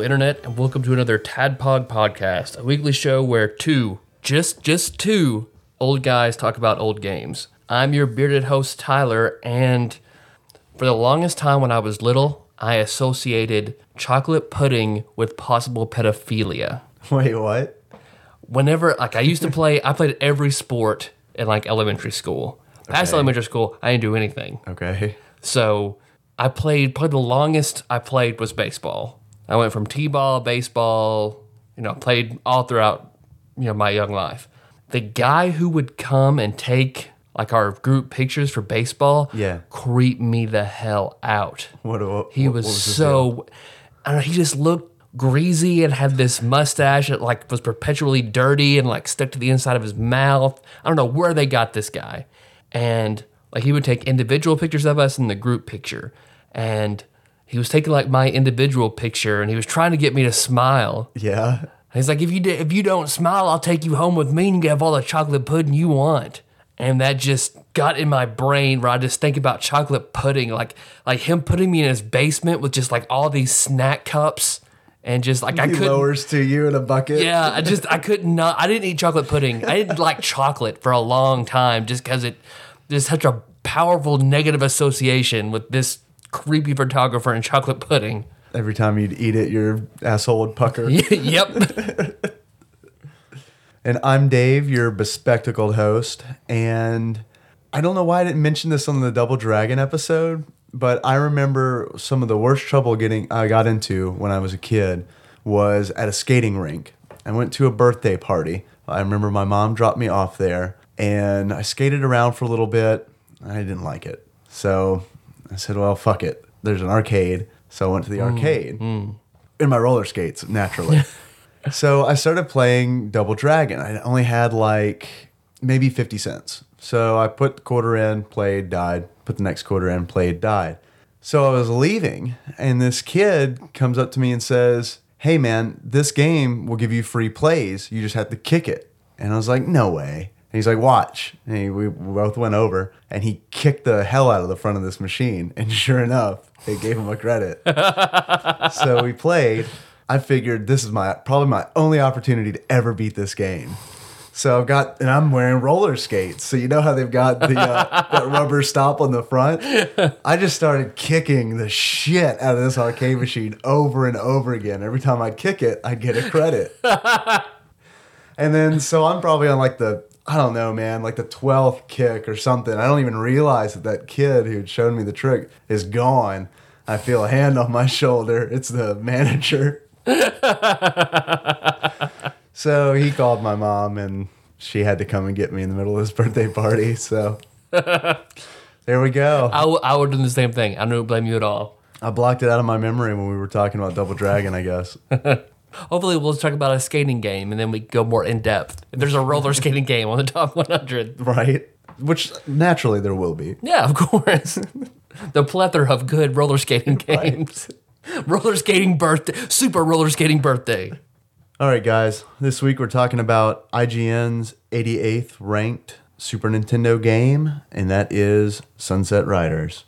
Internet, and welcome to another Tadpog podcast, a weekly show where just two old guys talk about old games. I'm your bearded host, Tyler, and for the longest time when I was little, I associated chocolate pudding with possible pedophilia. Wait, what? Whenever, I used to play, I played every sport in, elementary school. Past elementary school, I didn't do anything. Okay. So I played, probably the longest I played was baseball. I went from t-ball, baseball, played all throughout, my young life. The guy who would come and take, our group pictures for baseball, creeped me the hell out. He was so, I don't know, he just looked greasy and had this mustache that, was perpetually dirty and, stuck to the inside of his mouth. I don't know where they got this guy. And, he would take individual pictures of us in the group picture. And he was taking, my individual picture, and he was trying to get me to smile. Yeah. And he's like, if you don't smile, I'll take you home with me and you can have all the chocolate pudding you want. And that just got in my brain where I just think about chocolate pudding, like him putting me in his basement with just, all these snack cups. And just, I couldn't... He lowers to you in a bucket? Yeah, I didn't eat chocolate pudding. I didn't like chocolate for a long time just because there's such a powerful negative association with this creepy photographer and chocolate pudding. Every time you'd eat it, your asshole would pucker. Yep. And I'm Dave, your bespectacled host. And I don't know why I didn't mention this on the Double Dragon episode, but I remember some of the worst trouble I got into when I was a kid was at a skating rink. I went to a birthday party. I remember my mom dropped me off there, and I skated around for a little bit. I didn't like it. So I said, well, fuck it. There's an arcade. So I went to the arcade in my roller skates, naturally. So I started playing Double Dragon. I only had maybe 50 cents. So I put the quarter in, played, died. Put the next quarter in, played, died. So I was leaving, and this kid comes up to me and says, hey, man, this game will give you free plays. You just have to kick it. And I was like, no way. And he's like, watch. And we both went over, and he kicked the hell out of the front of this machine. And sure enough, they gave him a credit. So we played. I figured this is probably my only opportunity to ever beat this game. So I'm wearing roller skates. So you know how they've got the that rubber stop on the front? I just started kicking the shit out of this arcade machine over and over again. Every time I'd kick it, I'd get a credit. And then, so I'm probably on I don't know, man, the 12th kick or something. I don't even realize that kid who'd shown me the trick is gone. I feel a hand on my shoulder. It's the manager. So he called my mom, and she had to come and get me in the middle of this birthday party. So there we go. I would do the same thing. I don't blame you at all. I blocked it out of my memory when we were talking about Double Dragon, I guess. Hopefully we'll talk about a skating game, and then we go more in depth. If there's a roller skating game on the top 100. Right. Which naturally there will be. Yeah, of course. The plethora of good roller skating games. Right. Roller skating birthday. Super roller skating birthday. All right, guys. This week we're talking about IGN's 88th ranked Super Nintendo game, and that is Sunset Riders.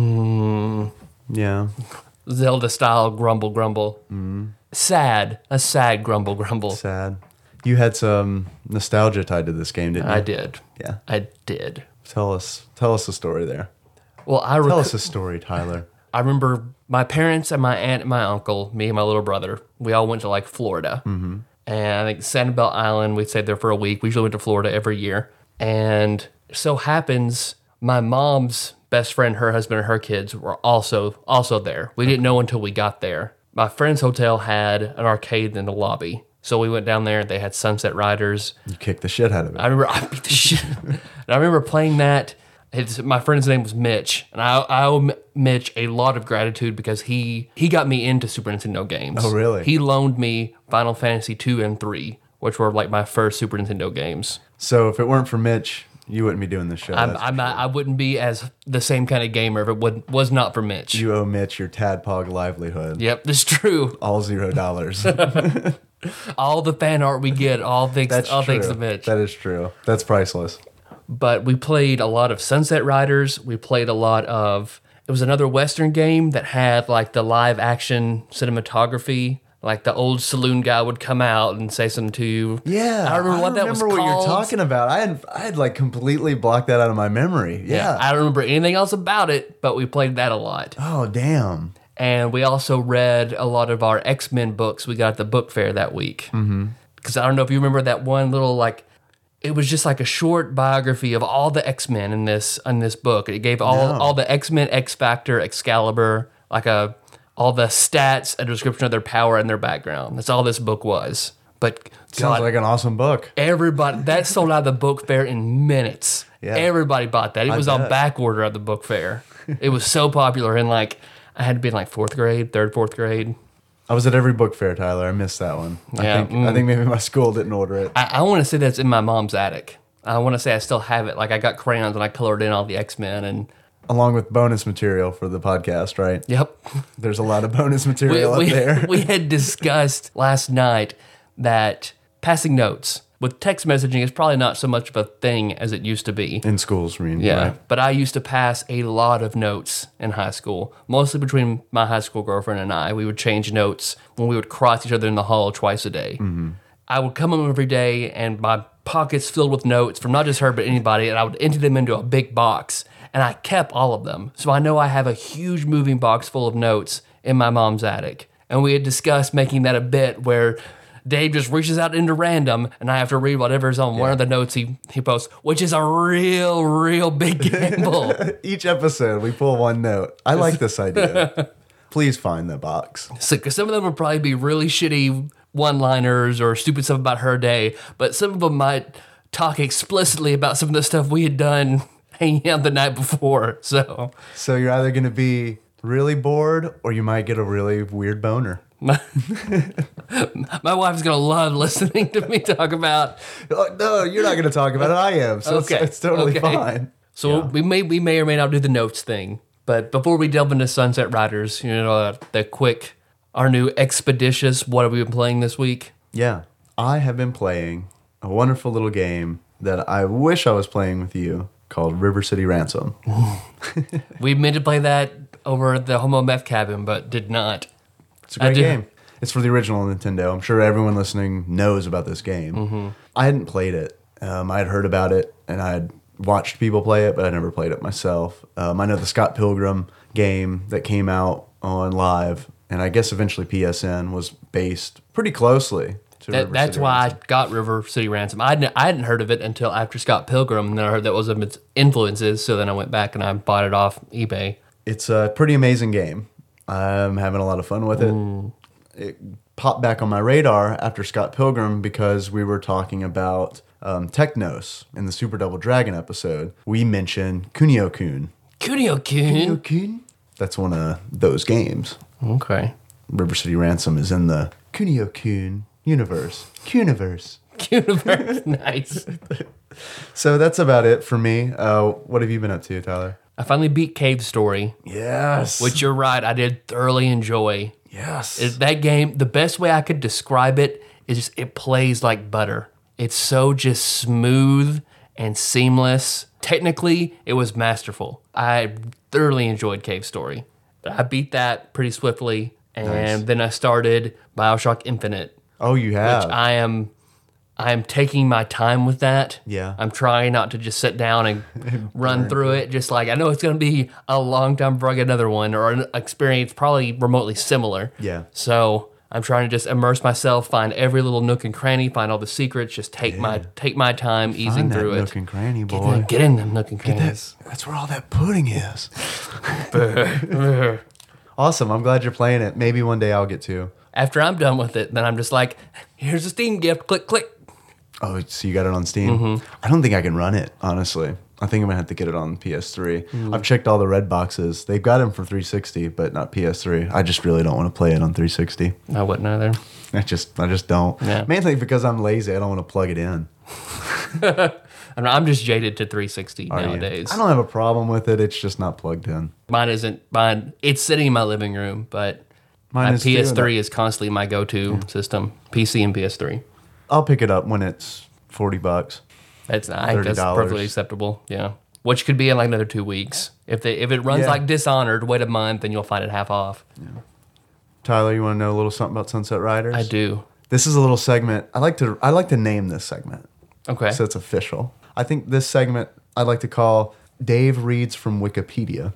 Yeah. Zelda-style grumble, grumble. Sad. A sad grumble, grumble. Sad. You had some nostalgia tied to this game, didn't you? I did. Yeah. I did. Tell us the story there. Well, Tell us a story, Tyler. I remember my parents and my aunt and my uncle, me and my little brother, we all went to Florida. Mm-hmm. And I think Sanibel Island, we stayed there for a week. We usually went to Florida every year. And it so happens my mom's best friend, her husband, and her kids were also there. We didn't know until we got there. My friend's hotel had an arcade in the lobby. So we went down there. They had Sunset Riders. You kicked the shit out of it. I beat the shit. And I remember playing that. My friend's name was Mitch, and I owe Mitch a lot of gratitude because he got me into Super Nintendo games. Oh, really? He loaned me Final Fantasy 2 and 3, which were my first Super Nintendo games. So if it weren't for Mitch, you wouldn't be doing this show. I wouldn't be as the same kind of gamer if it was not for Mitch. You owe Mitch your Tadpog livelihood. Yep, that's true. All $0. All the fan art we get, all thanks to Mitch. That is true. That's priceless. But we played a lot of Sunset Riders. We played a lot of... It was another Western game that had the live action cinematography like the old saloon guy would come out and say something to you. Yeah, I remember what that was what called. you're talking about. I had like completely blocked that out of my memory. Yeah. I don't remember anything else about it, but we played that a lot. Oh, damn. And we also read a lot of our X-Men books we got at the book fair that week. Because I don't know if you remember that one little, like, it was just like a short biography of all the X-Men in this book. It gave all the X-Men, X-Factor, Excalibur, like all the stats, a description of their power and their background. That's all this book was. But Sounds like an awesome book. everybody, that sold out of the book fair in minutes. Yeah. Everybody bought that. It was on bet. back order at the book fair. It was so popular. And like, I had to be in like fourth grade. I was at every book fair, Tyler. I missed that one. Yeah, I think maybe my school didn't order it. I want to say that's in my mom's attic. I want to say I still have it. Like, I got crayons and I colored in all the X-Men and... Along with bonus material for the podcast, right? Yep. There's a lot of bonus material up there. We had discussed last night that passing notes with text messaging is probably not so much of a thing as it used to be. In schools, I mean. Yeah, Right? but I used to pass a lot of notes in high school, mostly between my high school girlfriend and I. We would change notes when we would cross each other in the hall twice a day. I would come home every day and my pockets filled with notes from not just her, but anybody, and I would empty them into a big box. And I kept all of them. So I know I have a huge moving box full of notes in my mom's attic. And we had discussed making that a bit where Dave just reaches out into random and I have to read whatever's on one of the notes he posts, which is a real big gamble. Each episode, we pull one note. I like this idea. Please find the box. So, 'cause some of them would probably be really shitty one-liners or stupid stuff about her day, but some of them might talk explicitly about some of the stuff we had done hanging out the night before. So you're either going to be really bored or you might get a really weird boner. my wife's gonna love listening to me talk about. Oh, no, you're not going to talk about it. I am. So it's totally fine. So we may or may not do the notes thing. But before we delve into Sunset Riders, our new expeditious, what have we been playing this week? Yeah. I have been playing a wonderful little game that I wish I was playing with you called River City Ransom. We meant to play that over at the Homo Meth Cabin, but did not. It's a great game. It's for the original Nintendo. I'm sure everyone listening knows about this game. I hadn't played it. I had heard about it, and I had watched people play it, but I never played it myself. I know the Scott Pilgrim game that came out on Live, and I guess eventually PSN was based pretty closely to River That's City why Ransom. I got River City Ransom. I hadn't heard of it until after Scott Pilgrim, and then I heard that was of its influences, so then I went back and I bought it off eBay. It's a pretty amazing game. I'm having a lot of fun with it. It popped back on my radar after Scott Pilgrim because we were talking about Technos in the Super Double Dragon episode. We mentioned Kunio-kun. Kunio-kun? Kunio-kun? That's one of those games. Okay. River City Ransom is in the Kunio-kun universe. Kuniverse. Universe. Nice. So that's about it for me. What have you been up to, Tyler? I finally beat Cave Story, Yes. which you're right, I did thoroughly enjoy. Yes. That game, the best way I could describe it is just it plays like butter. It's so just smooth and seamless. Technically, it was masterful. I thoroughly enjoyed Cave Story. I beat that pretty swiftly, and then I started BioShock Infinite. Oh, you have? Which I am taking my time with that. Yeah. I'm trying not to just sit down and run through it. Just like, I know it's going to be a long time before I get another one or an experience probably remotely similar. Yeah. So I'm trying to just immerse myself, find every little nook and cranny, find all the secrets, just take my time easing Find that through nook it. and cranny, boy. Get in them nook and crannies. That's where all that pudding is. Awesome. I'm glad you're playing it. Maybe one day I'll get to. After I'm done with it, then I'm just like, here's a Steam gift, click, click. Oh, so you got it on Steam? I don't think I can run it, honestly. I think I'm going to have to get it on PS3. I've checked all the red boxes. They've got them for 360, but not PS3. I just really don't want to play it on 360. I wouldn't either. I just don't. Yeah. Mainly because I'm lazy. I don't want to plug it in. I'm just jaded to 360 Are you? nowadays. I don't have a problem with it. It's just not plugged in. Mine isn't. Mine. It's sitting in my living room, but Mine my is too, PS3 is constantly my go-to system. PC and PS3. I'll pick it up when it's $40. That's I think that's $30. perfectly acceptable. Yeah, which could be in like another 2 weeks. If it runs Yeah. like Dishonored, wait a month, then you'll find it half off. Tyler, you want to know a little something about Sunset Riders? I do. This is a little segment. I like to name this segment. Okay. So it's official. I think this segment I'd like to call Dave Reads from Wikipedia.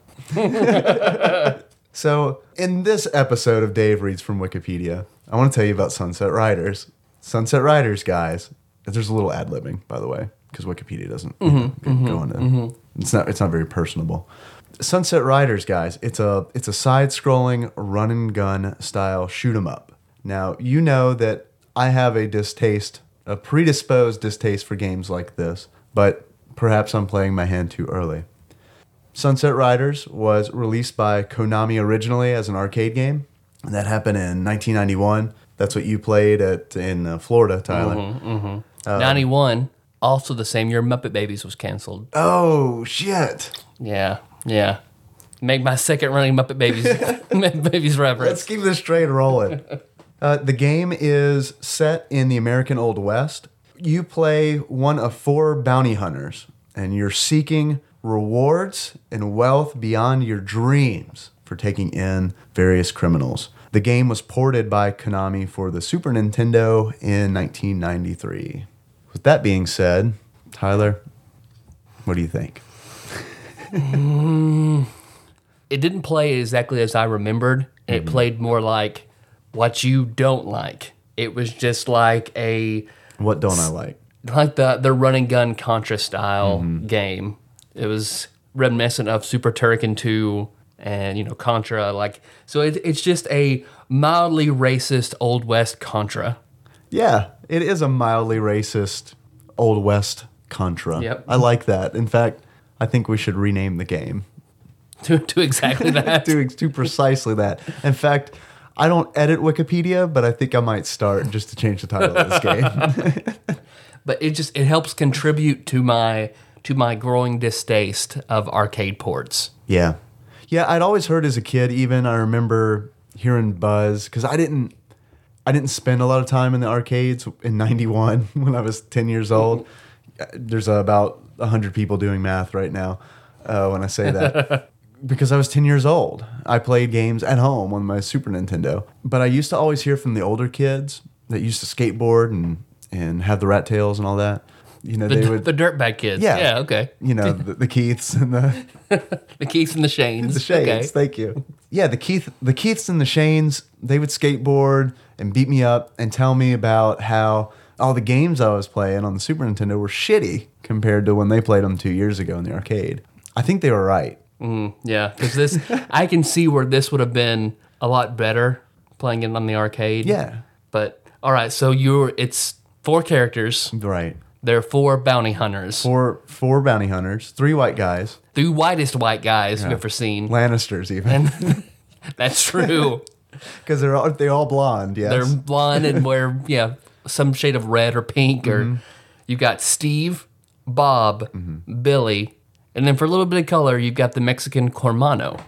So in this episode of Dave Reads from Wikipedia, I want to tell you about Sunset Riders. Sunset Riders, guys. There's a little ad-libbing, by the way, because Wikipedia doesn't go into. It's not very personable. Sunset Riders, guys. It's a side-scrolling run and gun style shoot 'em up. Now you know that I have a predisposed distaste for games like this, but perhaps I'm playing my hand too early. Sunset Riders was released by Konami originally as an arcade game. And that happened in 1991. That's what you played in Florida, Tyler. 91, also the same year Muppet Babies was canceled. Oh, shit. Yeah. Make my second running Muppet Babies reference. Let's keep this train rolling. The game is set in the American Old West. You play one of 4 bounty hunters, and you're seeking rewards and wealth beyond your dreams for taking in various criminals. The game was ported by Konami for the Super Nintendo in 1993. With that being said, Tyler, what do you think? It didn't play exactly as I remembered. It played more like what you don't like. It was just like What don't I like? like the run and gun Contra style game. It was reminiscent of Super Turrican 2 and Contra. So it's just a mildly racist Old West Contra. Yeah, it is a mildly racist Old West Contra. Yep. I like that. In fact, I think we should rename the game. To exactly that. to precisely that. In fact, I don't edit Wikipedia, but I think I might start just to change the title of this game. But it helps contribute to my growing distaste of arcade ports. Yeah. I'd always heard as a kid. Even I remember hearing buzz because I didn't spend a lot of time in the arcades in '91 when I was 10 years old. There's about 100 people doing math right now when I say that. Because I was 10 years old. I played games at home on my Super Nintendo. But I used to always hear from the older kids that used to skateboard and have the rat tails and all that. They would... The dirtbag kids. Yeah. Yeah, okay. The Keiths and the... The Keiths and the Shanes. The Shanes, okay. Thank you. Yeah, the Keiths and the Shanes, they would skateboard and beat me up and tell me about how all the games I was playing on the Super Nintendo were shitty compared to when they played them 2 years ago in the arcade. I think they were right. Yeah, because I can see where this would have been a lot better playing it on the arcade. Yeah. But, all right, so it's 4 characters. Right. There are 4 bounty hunters. Four bounty hunters, 3 white guys. The whitest white guys we've ever seen. Lannisters, even. That's true. Because they're all blonde, yes. They're blonde and wear, some shade of red or pink. Or you've got Steve, Bob, Billy, and then for a little bit of color, you've got the Mexican Cormano.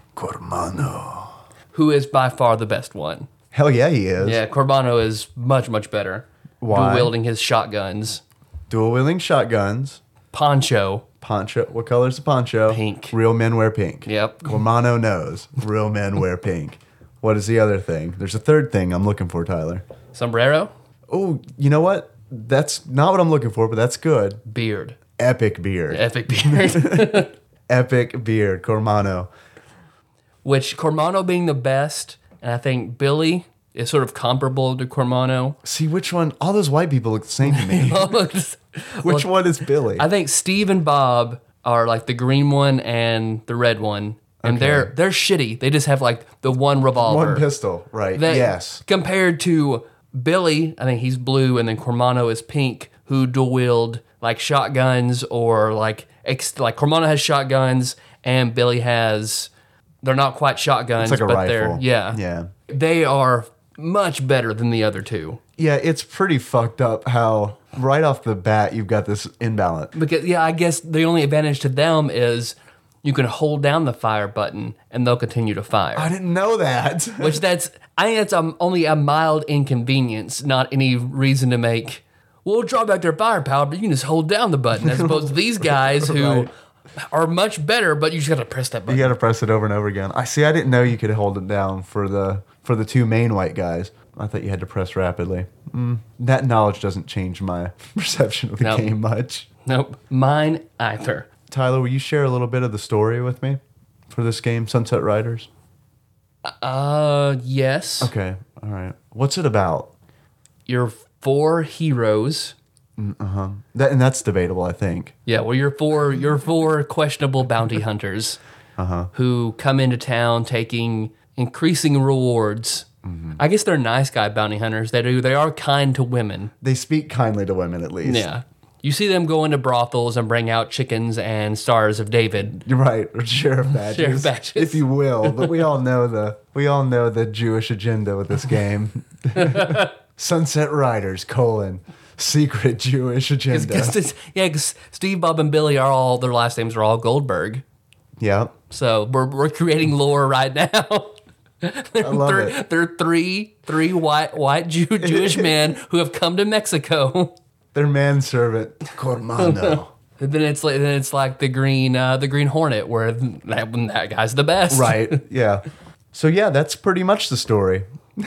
Who is by far the best one. Hell yeah, he is. Yeah, Cormano is much, much better. Why? Dual-wielding his shotguns. Dual-wielding shotguns. Poncho. What color's the poncho? Pink. Real men wear pink. Yep. Cormano knows. Real men wear pink. What is the other thing? There's a third thing I'm looking for, Tyler. Sombrero. Oh, you know what? That's not what I'm looking for, but that's good. Beard. Epic beard. Epic beard. Epic beard. Cormano. Which Cormano being the best, and I think Billy is sort of comparable to Cormano. See, which one? All those white people look the same to me. Which one is Billy? I think Steve and Bob are like the green one and the red one. And they're shitty. They just have like the one revolver. One pistol, right. Yes. Compared to Billy, I think he's blue, and then Cormano is pink, who dual wield like shotguns or like Cormano has shotguns and Billy has, they're not quite shotguns, it's like a but rifle. Yeah. They are much better than the other two. Yeah, it's pretty fucked up how right off the bat you've got this imbalance. Because, I guess the only advantage to them is you can hold down the fire button and they'll continue to fire. I didn't know that. I think that's only a mild inconvenience, not any reason to make, we'll draw back their firepower, but you can just hold down the button, as opposed to these guys who are much better, but you just got to press that button. You got to press it over and over again. I didn't know you could hold it down for for the two main white guys. I thought you had to press rapidly. That knowledge doesn't change my perception of the game much. Nope. Mine either. Tyler, will you share a little bit of the story with me for this game, Sunset Riders? Yes. Okay. All right. What's it about? You're 4 heroes. And that's debatable, I think. Yeah, well, you're four questionable bounty hunters who come into town taking increasing rewards. I guess they're nice guy bounty hunters. They are kind to women. They speak kindly to women, at least. Yeah. You see them go into brothels and bring out chickens and Stars of David. You're right, or sheriff badges, Sheriff badges. if you will. But we all know the Jewish agenda with this game. Sunset Riders, secret Jewish agenda. Because Steve, Bob, and Billy their last names are all Goldberg. Yeah. So we're creating lore right now. I love it. They're three white Jewish men who have come to Mexico. Their manservant, Cormano. And then it's like the Green Hornet, where that guy's the best. Right. Yeah. So yeah, that's pretty much the story.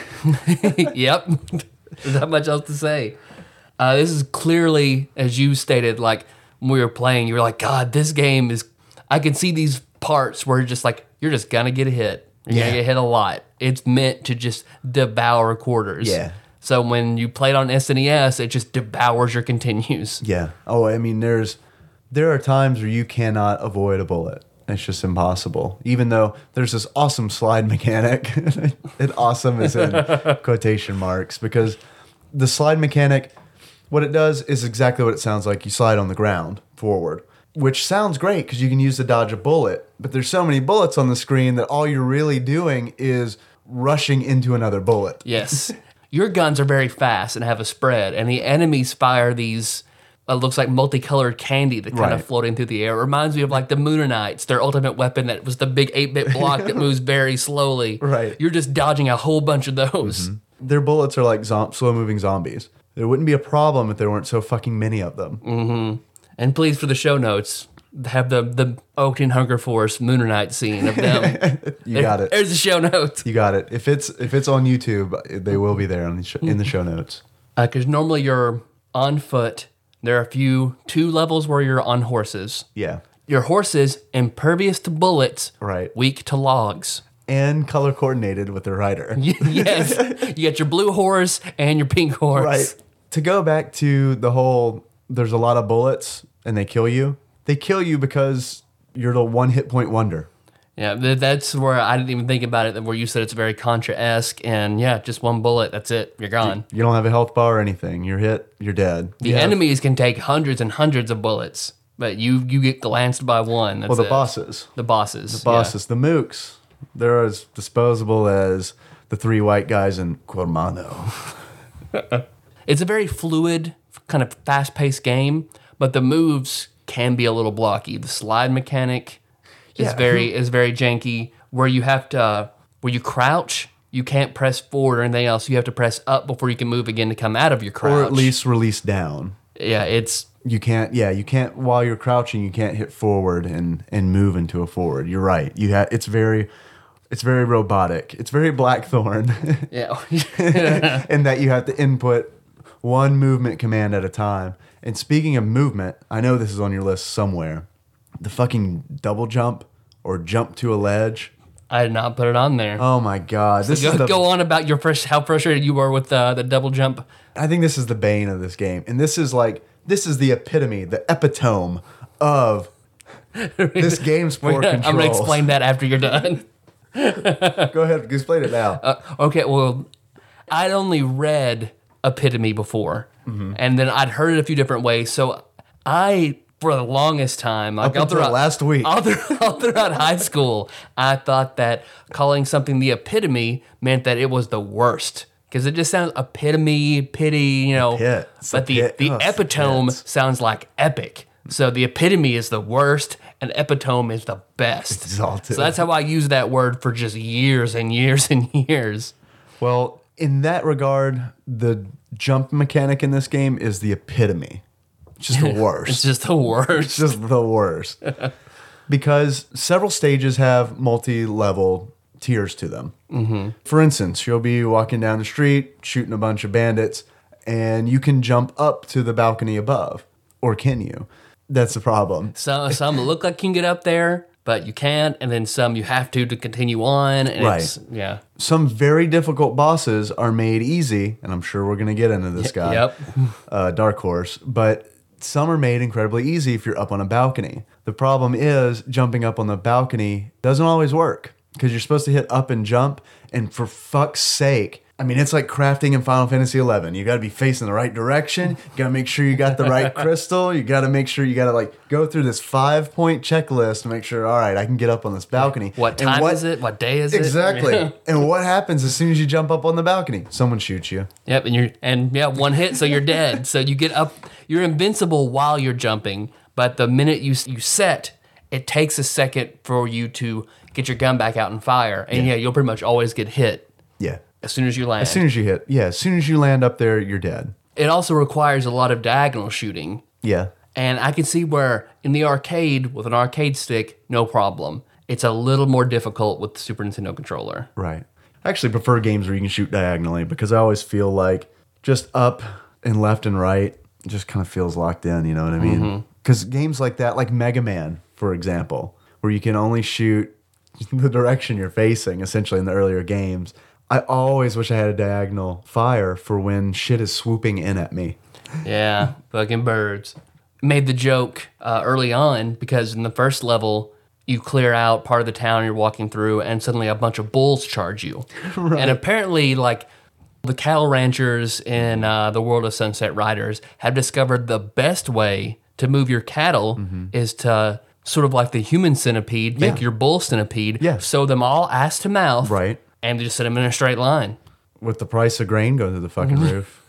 Yep. There's not much else to say. This is clearly, as you stated, like when we were playing, you were like, God, this game is. I can see these parts where you're just gonna get hit. You're gonna get hit a lot. It's meant to just devour quarters. Yeah. So when you play it on SNES, it just devours your continues. Yeah. Oh, I mean, there are times where you cannot avoid a bullet. It's just impossible. Even though there's this awesome slide mechanic. And awesome is in quotation marks, because the slide mechanic, what it does is exactly what it sounds like. You slide on the ground forward, which sounds great because you can use to dodge a bullet. But there's so many bullets on the screen that all you're really doing is rushing into another bullet. Yes. Your guns are very fast and have a spread, and the enemies fire these, looks like multicolored candy that kind of floating through the air. It reminds me of like the Moonanites, their ultimate weapon that was the big 8-bit block that moves very slowly. Right. You're just dodging a whole bunch of those. Their bullets are like slow-moving zombies. There wouldn't be a problem if there weren't so fucking many of them. And please, for the show notes, have the Oakton Hunger Force Moonanite scene of them. You got it. There's the show notes. You got it. If it's on YouTube, they will be there in the show notes. Because normally you're on foot. There are 2 levels where you're on horses. Yeah. Your horses, impervious to bullets, Right. weak to logs. And color coordinated with the rider. Yes. You got your blue horse and your pink horse. Right. To go back to the whole, there's a lot of bullets and they kill you. They kill you because you're the one hit point wonder. Yeah, that's where I didn't even think about it, where you said it's very Contra-esque, and yeah, just one bullet, that's it, you're gone. You don't have a health bar or anything. You're hit, you're dead. The enemies can take hundreds and hundreds of bullets, but you get glanced by one. That's the it. bosses. The bosses. The mooks. They're as disposable as the 3 white guys in Cormano. It's a very fluid, kind of fast-paced game, but the moves can be a little blocky. The slide mechanic is very janky. Where you crouch, you can't press forward or anything else. You have to press up before you can move again to come out of your crouch. Or at least release down. Yeah, you can't while you're crouching, you can't hit forward and move into a forward. You're right. It's very robotic. It's very Blackthorn. Yeah. In that you have to input one movement command at a time. And speaking of movement, I know this is on your list somewhere. The fucking double jump or jump to a ledge. I did not put it on there. Oh my God. Go on about how frustrated you were with the double jump. I think this is the bane of this game. And this is the epitome, the epitome of this game's poor controls. I'm going to explain that after you're done. Go ahead, explain it now. Okay, well, I'd only read epitome before, and then I'd heard it a few different ways. So for the longest time, up until last week, all throughout high school, I thought that calling something the epitome meant that it was the worst. Because it just sounds epitome, pity, But the epitome sounds like epic. So the epitome is the worst, and epitome is the best. Exalted. So that's how I use that word for just years and years and years. Well, in that regard, the jump mechanic in this game is the epitome. It's just the worst. It's just the worst. It's just the worst. Because several stages have multi-level tiers to them. Mm-hmm. For instance, you'll be walking down the street, shooting a bunch of bandits, and you can jump up to the balcony above. Or can you? That's the problem. So some look like you can get up there, but you can't, and then some you have to continue on. And Right. Yeah. Some very difficult bosses are made easy, and I'm sure we're going to get into this guy, Yep. Dark Horse, but some are made incredibly easy if you're up on a balcony. The problem is jumping up on the balcony doesn't always work because you're supposed to hit up and jump, and for fuck's sake, I mean, it's like crafting in Final Fantasy XI. You got to be facing the right direction. You got to make sure you got the right crystal. You got to make sure you got to like go through this 5-point checklist to make sure, all right, I can get up on this balcony. What time is it? What day is it? Exactly. And what happens as soon as you jump up on the balcony? Someone shoots you. Yep, and one hit, so you're dead. So you get up, you're invincible while you're jumping, but the minute you set, it takes a second for you to get your gun back out and fire. And you'll pretty much always get hit. Yeah. As soon as you land. As soon as you hit. Yeah, as soon as you land up there, you're dead. It also requires a lot of diagonal shooting. Yeah. And I can see where in the arcade, with an arcade stick, no problem. It's a little more difficult with the Super Nintendo controller. Right. I actually prefer games where you can shoot diagonally because I always feel like just up and left and right just kind of feels locked in, you know what I mean? Because games like that, like Mega Man, for example, where you can only shoot the direction you're facing, essentially in the earlier games, I always wish I had a diagonal fire for when shit is swooping in at me. Yeah, fucking birds. Made the joke early on because in the first level, you clear out part of the town you're walking through and suddenly a bunch of bulls charge you. Right. And apparently, like, the cattle ranchers in the world of Sunset Riders have discovered the best way to move your cattle is to sort of like the human centipede, make your bull centipede, sew them all ass to mouth. Right. And just set them in a straight line. With the price of grain going through the fucking roof.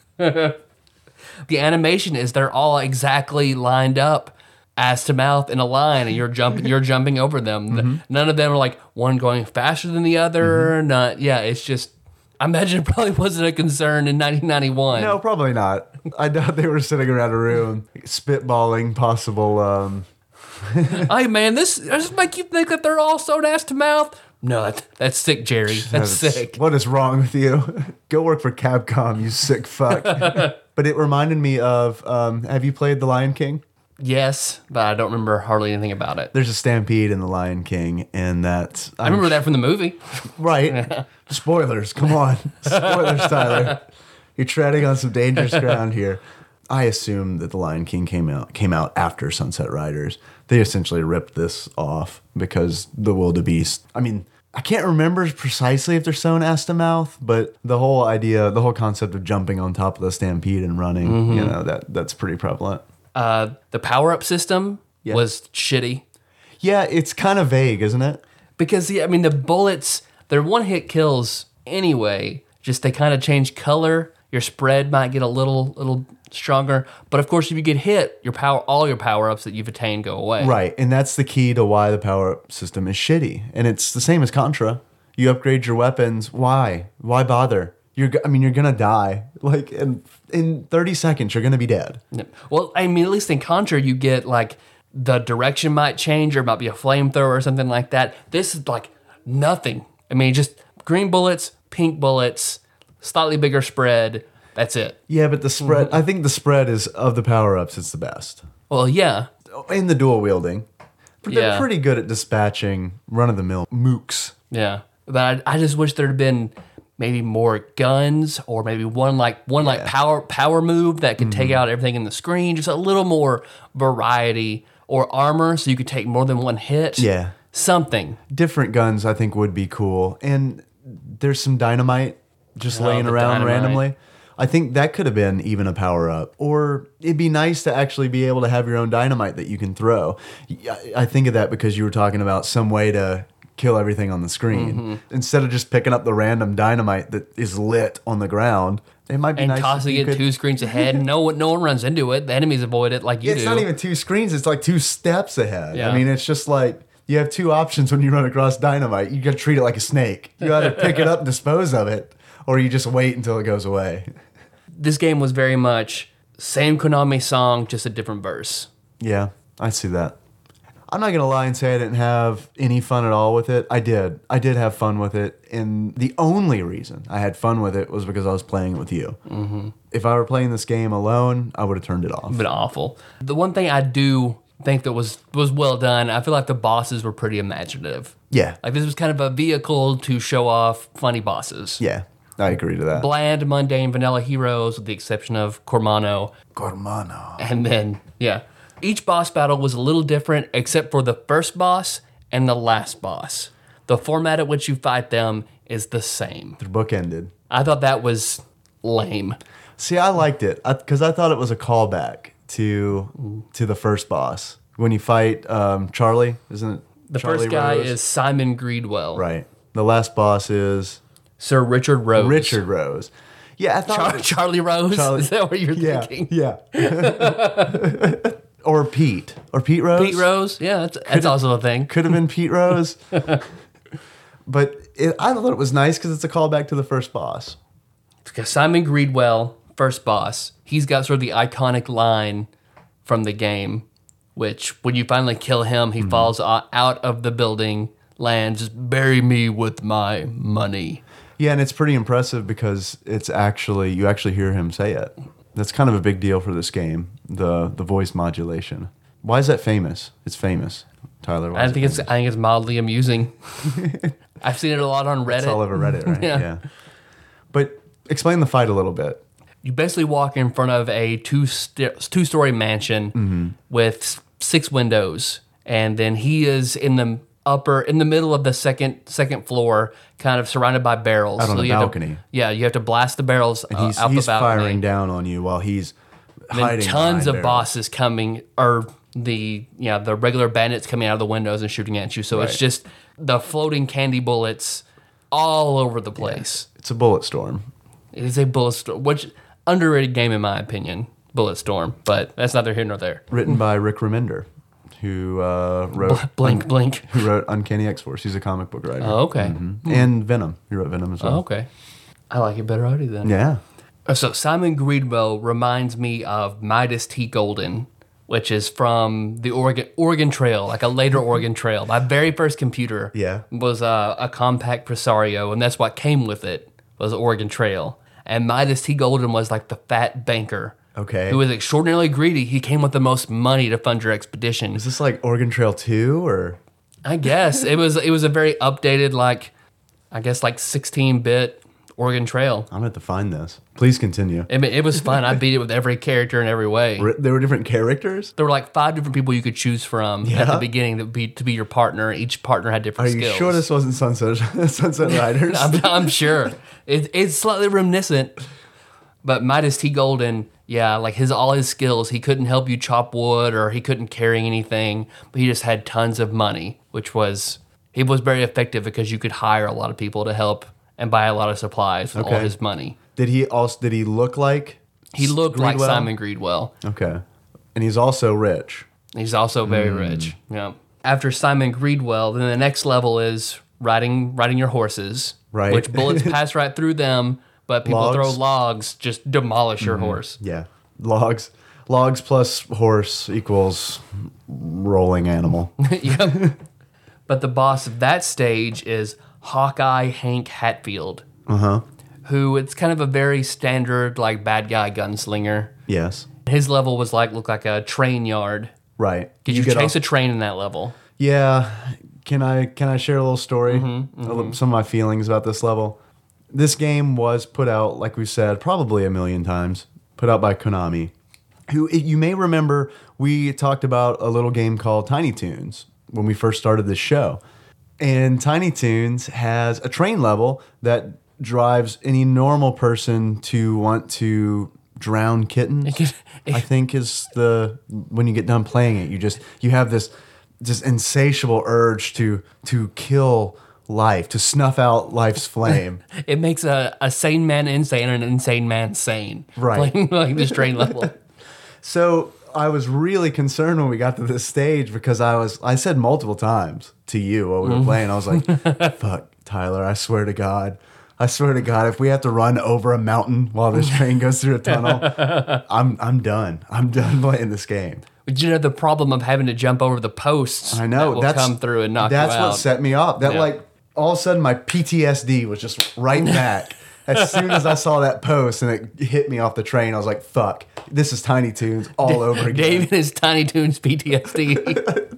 The animation is they're all exactly lined up, ass to mouth in a line, and you're jumping over them. None of them are like one going faster than the other. It's just. I imagine it probably wasn't a concern in 1991. No, probably not. I doubt they were sitting around a room spitballing possible. Hey man, this does make you think that they're all sewed ass to mouth. No, that's sick, Jerry. That's sick. What is wrong with you? Go work for Capcom, you sick fuck. But it reminded me of, have you played The Lion King? Yes, but I don't remember hardly anything about it. There's a stampede in The Lion King, and that's... I remember that from the movie. Right. Spoilers, come on. Spoilers, Tyler. You're treading on some dangerous ground here. I assume that The Lion King came out after Sunset Riders. They essentially ripped this off because the wildebeest... I mean... I can't remember precisely if they're sewn ass to mouth, but the whole idea, the whole concept of jumping on top of the stampede and running, you know, that's pretty prevalent. The power-up system was shitty. Yeah, it's kind of vague, isn't it? Because, the bullets, they're one-hit kills anyway. Just they kind of change color. Your spread might get a little stronger. But, of course, if you get hit, all your power-ups that you've attained go away. Right, and that's the key to why the power-up system is shitty. And it's the same as Contra. You upgrade your weapons. Why? Why bother? You're gonna die. Like, in 30 seconds, you're gonna be dead. Well, at least in Contra, you get, like, the direction might change, or it might be a flamethrower or something like that. This is, like, nothing. Just green bullets, pink bullets, slightly bigger spread. That's it. Yeah, but the spread, I think the spread is, of the power-ups, it's the best. Well, yeah. In the dual wielding. But they're pretty good at dispatching run-of-the-mill mooks. Yeah. But I just wish there had been maybe more guns, or maybe one power move that could take out everything in the screen. Just a little more variety, or armor so you could take more than one hit. Yeah. Something. Different guns, I think, would be cool. And there's some dynamite just laying around randomly. I think that could have been even a power-up. Or it'd be nice to actually be able to have your own dynamite that you can throw. I think of that because you were talking about some way to kill everything on the screen. Instead of just picking up the random dynamite that is lit on the ground, it might be nice. And tossing it 2 screens ahead. No one runs into it. The enemies avoid it like you do. It's not even 2 screens. It's like 2 steps ahead. Yeah. It's just like... You have 2 options when you run across dynamite. You got to treat it like a snake. You got to pick it up and dispose of it, or you just wait until it goes away. This game was very much same Konami song, just a different verse. Yeah, I see that. I'm not gonna lie and say I didn't have any fun at all with it. I did have fun with it, and the only reason I had fun with it was because I was playing it with you. Mm-hmm. If I were playing this game alone, I would have turned it off. Been awful. The one thing I do think that was well done, I feel like the bosses were pretty imaginative. Yeah, Like this was kind of a vehicle to show off funny bosses. yeah, I agree to that. Bland, mundane, vanilla heroes, with the exception of Cormano. Cormano. And then, yeah. Each boss battle was a little different except for the first boss and the last boss. The format at which you fight them is the same. They're bookended. I thought that was lame. See, I liked it because I thought it was a callback to the first boss. When you fight Charlie, isn't it? The Charlie first guy Rose? is Simon Greedwell. Right. The last boss is Sir Richard Rose. Richard Rose. Yeah, I thought Charlie Rose? Charlie- Is that what you're yeah, thinking? yeah. Or Pete Rose. Pete Rose? Yeah, that's also a thing. Could have been Pete Rose. But I thought it was nice because it's a callback to the first boss. Because Simon Greedwell, first boss, he's got sort of the iconic line from the game, which when you finally kill him, he falls out of the building, lands, just bury me with my money. Yeah, and it's pretty impressive because you actually hear him say it. That's kind of a big deal for this game, the voice modulation. Why is that famous? It's famous. Tyler, why I is it think famous? it's mildly amusing. I've seen it a lot on Reddit. It's all over Reddit, right? Yeah. But explain the fight a little bit. You basically walk in front of a two-story mansion with 6 windows, and then he is in the middle of the second floor, kind of surrounded by barrels. Out on the you have balcony. You have to blast the barrels And out the balcony. he's firing down on you while he's And then hiding tons behind of barrels. bosses coming, or the regular bandits coming out of the windows and shooting at you. So it's Right. just the floating candy bullets all over the place. It's a bullet storm. It is a bullet storm, which underrated game in my opinion. Bulletstorm, but that's neither here nor there. Written by Rick Remender, who wrote Blink. who wrote Uncanny X-Force. He's a comic book writer. Oh, okay. And Venom. He wrote Venom as well. Oh, okay. I like it better already then. Yeah. So Simon Greedwell reminds me of Midas T. Golden, which is from the Oregon Trail, like a later Oregon Trail. My very first computer was a compact Presario, and that's what came with it, was Oregon Trail. And Midas T. Golden was like the fat banker. Okay. Who was extraordinarily greedy. He came with the most money to fund your expedition. Is this like Oregon Trail 2 or? I guess it was a very updated, like 16-bit Oregon Trail. I'm going to have to find this. Please continue. I mean, it was fun. I beat it with every character in every way. There were different characters? There were like 5 different people you could choose from at the beginning to be your partner. Each partner had different Are skills. you sure this wasn't Sunset Riders? I'm sure. It's slightly reminiscent. But Midas T. Golden, like all his skills, he couldn't help you chop wood or he couldn't carry anything, but he just had tons of money, which was very effective because you could hire a lot of people to help and buy a lot of supplies with all his money. Did he look like? He looked like Greedwell? Simon Greedwell. Okay. And he's also rich. He's also very rich. Yeah. After Simon Greedwell, then the next level is riding your horses. Right. Which bullets pass right through them, but people Logs? throw logs, just demolish your horse. Yeah. Logs plus horse equals rolling animal. Yep. But the boss of that stage is Hawkeye Hank Hatfield. Who it's kind of a very standard like bad guy gunslinger. Yes. His level was looked like a train yard. Right. Could you get chase off- a train in that level? Yeah. Can I share a little story? Some of my feelings about this level. This game was put out, like we said, probably a million times. Put out by Konami. Who you may remember, we talked about a little game called Tiny Toons when we first started this show. And Tiny Toons has a train level that drives any normal person to want to drown kittens. I think is when you get done playing it, you have this insatiable urge to kill life, to snuff out life's flame. It makes a sane man insane and an insane man sane. Right. Playing like this train level. So I was really concerned when we got to this stage because I said multiple times to you while we were playing, I was like, fuck, Tyler, I swear to God, if we have to run over a mountain while this train goes through a tunnel, I'm done. I'm done playing this game. But you know the problem of having to jump over the posts. I know. that will come through and knock you out. That's what set me off. That like all of a sudden my PTSD was just right back. As soon as I saw that post and it hit me off the train, I was like, fuck, this is Tiny Toons all over again. Dave and his Tiny Toons PTSD.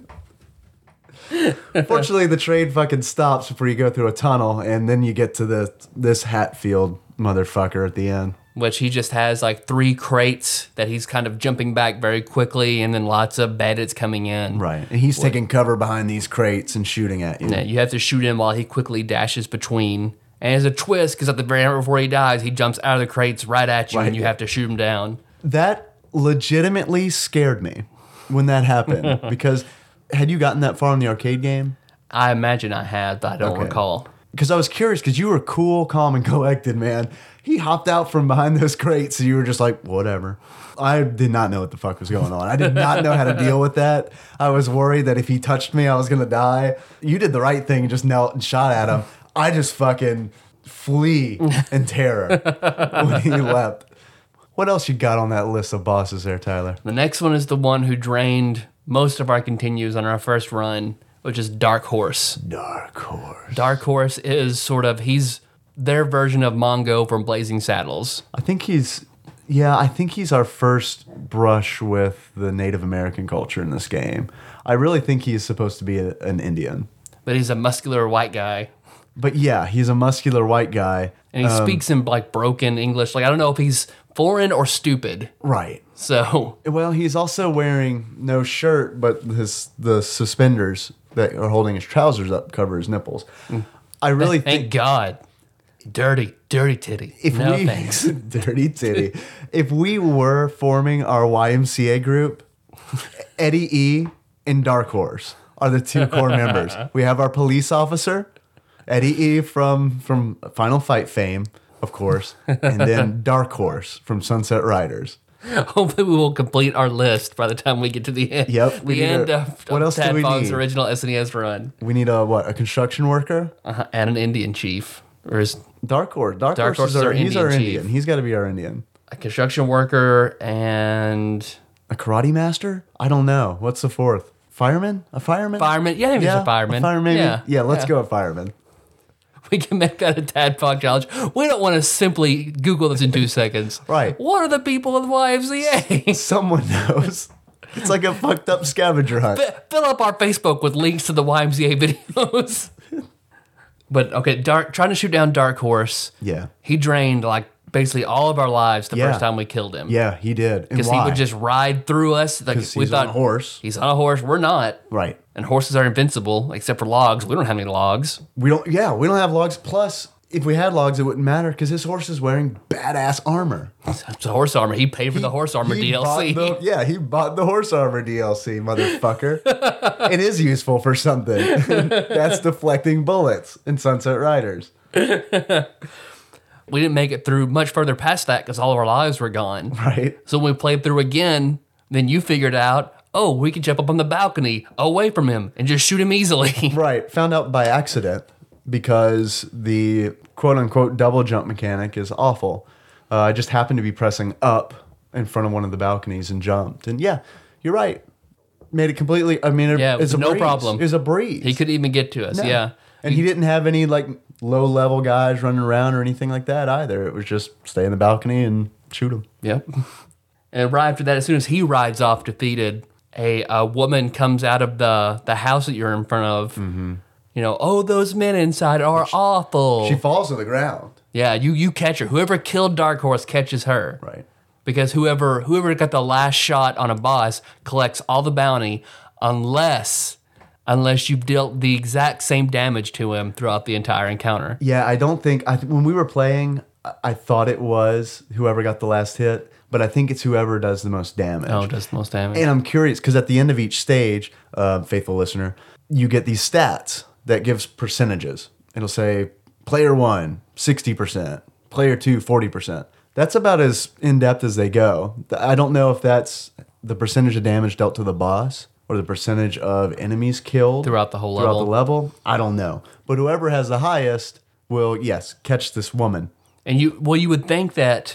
Fortunately, the train fucking stops before you go through a tunnel, and then you get to this Hatfield motherfucker at the end. Which he just has like 3 crates that he's kind of jumping back very quickly, and then lots of bandits coming in. Right. And he's taking cover behind these crates and shooting at you. Yeah, you have to shoot him while he quickly dashes between. And there's a twist, because at the very end before he dies, he jumps out of the crates right at you, and you have to shoot him down. That legitimately scared me when that happened. Because had you gotten that far in the arcade game? I imagine I had, but I don't recall. Because I was curious, because you were cool, calm, and collected, man. He hopped out from behind those crates, and you were just like, whatever. I did not know what the fuck was going on. I did not know how to deal with that. I was worried that if he touched me, I was going to die. You did the right thing and just knelt and shot at him. I just fucking flee in terror when he left. What else you got on that list of bosses there, Tyler? The next one is the one who drained most of our continues on our first run, which is Dark Horse. Dark Horse. Dark Horse is sort of, he's their version of Mongo from Blazing Saddles. I think he's our first brush with the Native American culture in this game. I really think he's supposed to be an Indian. But he's a muscular white guy. But yeah, he's a muscular white guy. And he speaks in like broken English. Like, I don't know if he's foreign or stupid. Right. So. Well, he's also wearing no shirt, but the suspenders that are holding his trousers up cover his nipples. I really Thank God. Dirty titty. Thanks. Dirty titty. If we were forming our YMCA group, Eddie E and Dark Horse are the 2 core members. We have our police officer, Eddie E from Final Fight fame, of course, and then Dark Horse from Sunset Riders. Hopefully we will complete our list by the time we get to the end. Yep. The end of what else do we Tadpog's need? original SNES run. We need a construction worker? And an Indian chief. Or is Dark Horse. Dark Horse is our Indian chief. He's got to be our Indian. A construction worker and... A karate master? I don't know. What's the 4th? Fireman? A fireman? Fireman? Yeah, I think it's a fireman. A fireman, maybe? Yeah, let's go with fireman. We can make that a Tadpog challenge. We don't want to simply Google this in 2 seconds. Right. What are the people of the YMCA? Someone knows. It's like a fucked up scavenger hunt. Fill up our Facebook with links to the YMCA videos. But, okay, trying to shoot down Dark Horse. Yeah. He drained, like, basically all of our lives the first time we killed him. Yeah, he did. Because he would just ride through us. Like, he's on a horse. He's on a horse. We're not. Right. And horses are invincible, except for logs. We don't have any logs. We don't have logs. Plus, if we had logs, it wouldn't matter because his horse is wearing badass armor. It's a horse armor. He paid for the horse armor DLC. He bought the horse armor DLC, motherfucker. It is useful for something. That's deflecting bullets in Sunset Riders. We didn't make it through much further past that because all of our lives were gone. Right. So when we played through again, then you figured out, oh, we can jump up on the balcony away from him and just shoot him easily. Right. Found out by accident because the quote-unquote double jump mechanic is awful. I just happened to be pressing up in front of one of the balconies and jumped. And yeah, you're right. Made it completely, it's a no breeze. problem. It was a breeze. He couldn't even get to us, yeah. And he didn't have any like low-level guys running around or anything like that either. It was just stay in the balcony and shoot him. Yep. And right after that, as soon as he rides off defeated, a woman comes out of the house that you're in front of. Mm-hmm. You know, oh, those men inside are awful. She falls to the ground. Yeah, you catch her. Whoever killed Dark Horse catches her. Right. Because whoever got the last shot on a boss collects all the bounty unless you've dealt the exact same damage to him throughout the entire encounter. Yeah, I don't think... when we were playing, I thought it was whoever got the last hit, but I think it's whoever does the most damage. Oh, does the most damage. And I'm curious, because at the end of each stage, faithful listener, you get these stats that gives percentages. It'll say, player 1, 60%, player 2, 40%. That's about as in-depth as they go. I don't know if that's the percentage of damage dealt to the boss or the percentage of enemies killed throughout the level. I don't know. But whoever has the highest will, yes, catch this woman. And you would think that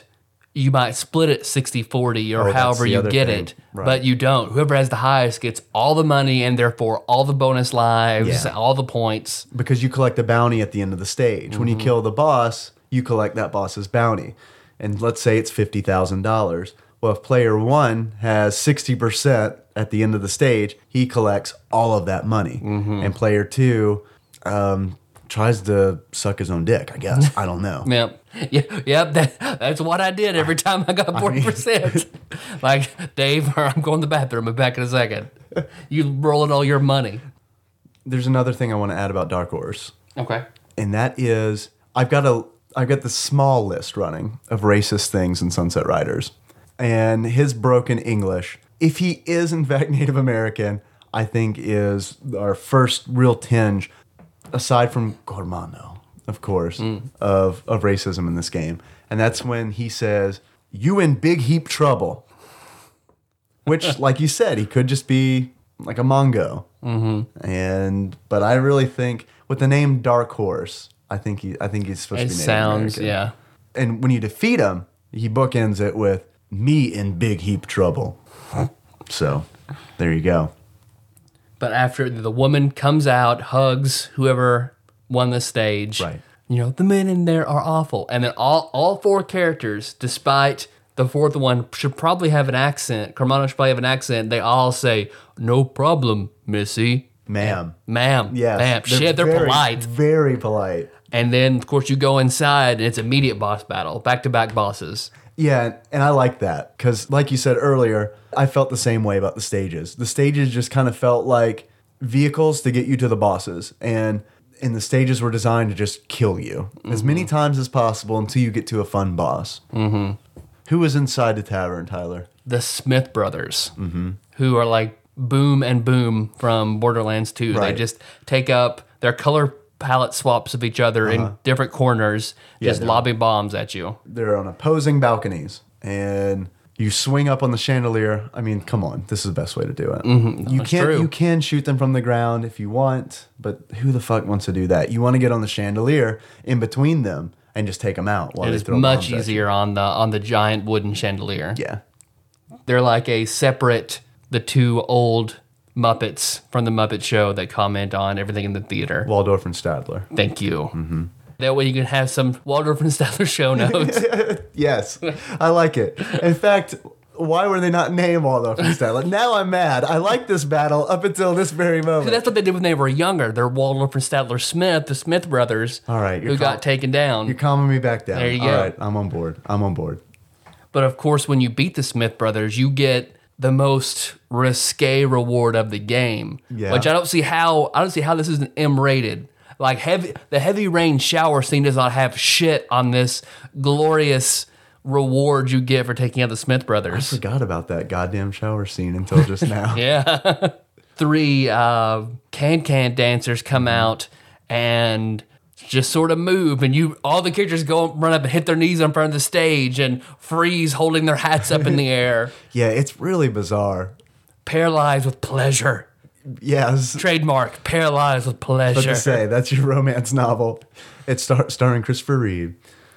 you might split it 60-40 or Oh, that's however the you other get thing. it, Right. but you don't. Whoever has the highest gets all the money and therefore all the bonus lives, Yeah. all the points. Because you collect a bounty at the end of the stage. When you kill the boss, you collect that boss's bounty. And let's say it's $50,000. Well, if player 1 has 60% at the end of the stage, he collects all of that money. And player 2 tries to suck his own dick, I guess. I don't know. Yep. That's what I did every time I got 40%. Like, Dave, I'm going to the bathroom. I'll be back in a second. You rolling all your money. There's another thing I want to add about Dark Horse. Okay. And that is, I've got the small list running of racist things in Sunset Riders. And his broken English, if he is in fact Native American, I think is our first real tinge, aside from Gormano, of course, of racism in this game. And that's when he says, "You in big heap trouble." Which, like you said, he could just be like a Mongo. But I really think with the name Dark Horse, I think he's supposed to be It Native sounds, American. yeah. And when you defeat him, he bookends it with "me in big heap trouble." So there you go. But after the woman comes out, hugs whoever won the stage. Right. You know, the men in there are awful. And then all 4 characters, despite the 4th one, should probably have an accent. Carmano should probably have an accent. They all say, "No problem, Missy." Ma'am. Ma'am. Yes. Ma'am. Shit, they're very, polite. Very polite. And then, of course, you go inside and it's immediate boss battle. Back-to-back bosses. Yeah, and I like that because, like you said earlier, I felt the same way about the stages. The stages just kind of felt like vehicles to get you to the bosses, and the stages were designed to just kill you as many times as possible until you get to a fun boss. Who was inside the tavern, Tyler? The Smith brothers, who are like Boom and Boom from Borderlands 2. Right. They just take up their color palette swaps of each other in different corners, just lobbing bombs at you. They're on opposing balconies, and you swing up on the chandelier. I mean, come on, this is the best way to do it. You can shoot them from the ground if you want, but who the fuck wants to do that? You want to get on the chandelier in between them and just take them out while It they is throw much bombs at you. easier on the giant wooden chandelier. Yeah. They're like a separate, the 2 old Muppets from the Muppet Show that comment on everything in the theater. Waldorf and Stadler. Thank you. That way you can have some Waldorf and Statler show notes. Yes, I like it. In fact, why were they not named Waldorf and Stadler? Now I'm mad. I like this battle up until this very moment. That's what they did when they were younger. They're Waldorf and Statler Smith, the Smith brothers, All right, who got taken down. You're calming me back down. There you All go. right, I'm on board. But of course, when you beat the Smith brothers, you get the most risque reward of the game. Yeah. Which I don't see how this isn't M-rated. Like the heavy rain shower scene does not have shit on this glorious reward you get for taking out the Smith I brothers. forgot about that goddamn shower scene until just now. Yeah. 3 can dancers come out and just sort of move, and all the characters run up and hit their knees in front of the stage and freeze holding their hats up in the air. Yeah, it's really bizarre. Paralyzed with pleasure. Yes. Trademark, paralyzed with What pleasure. to say? That's your romance novel. It's starring Christopher Reeve.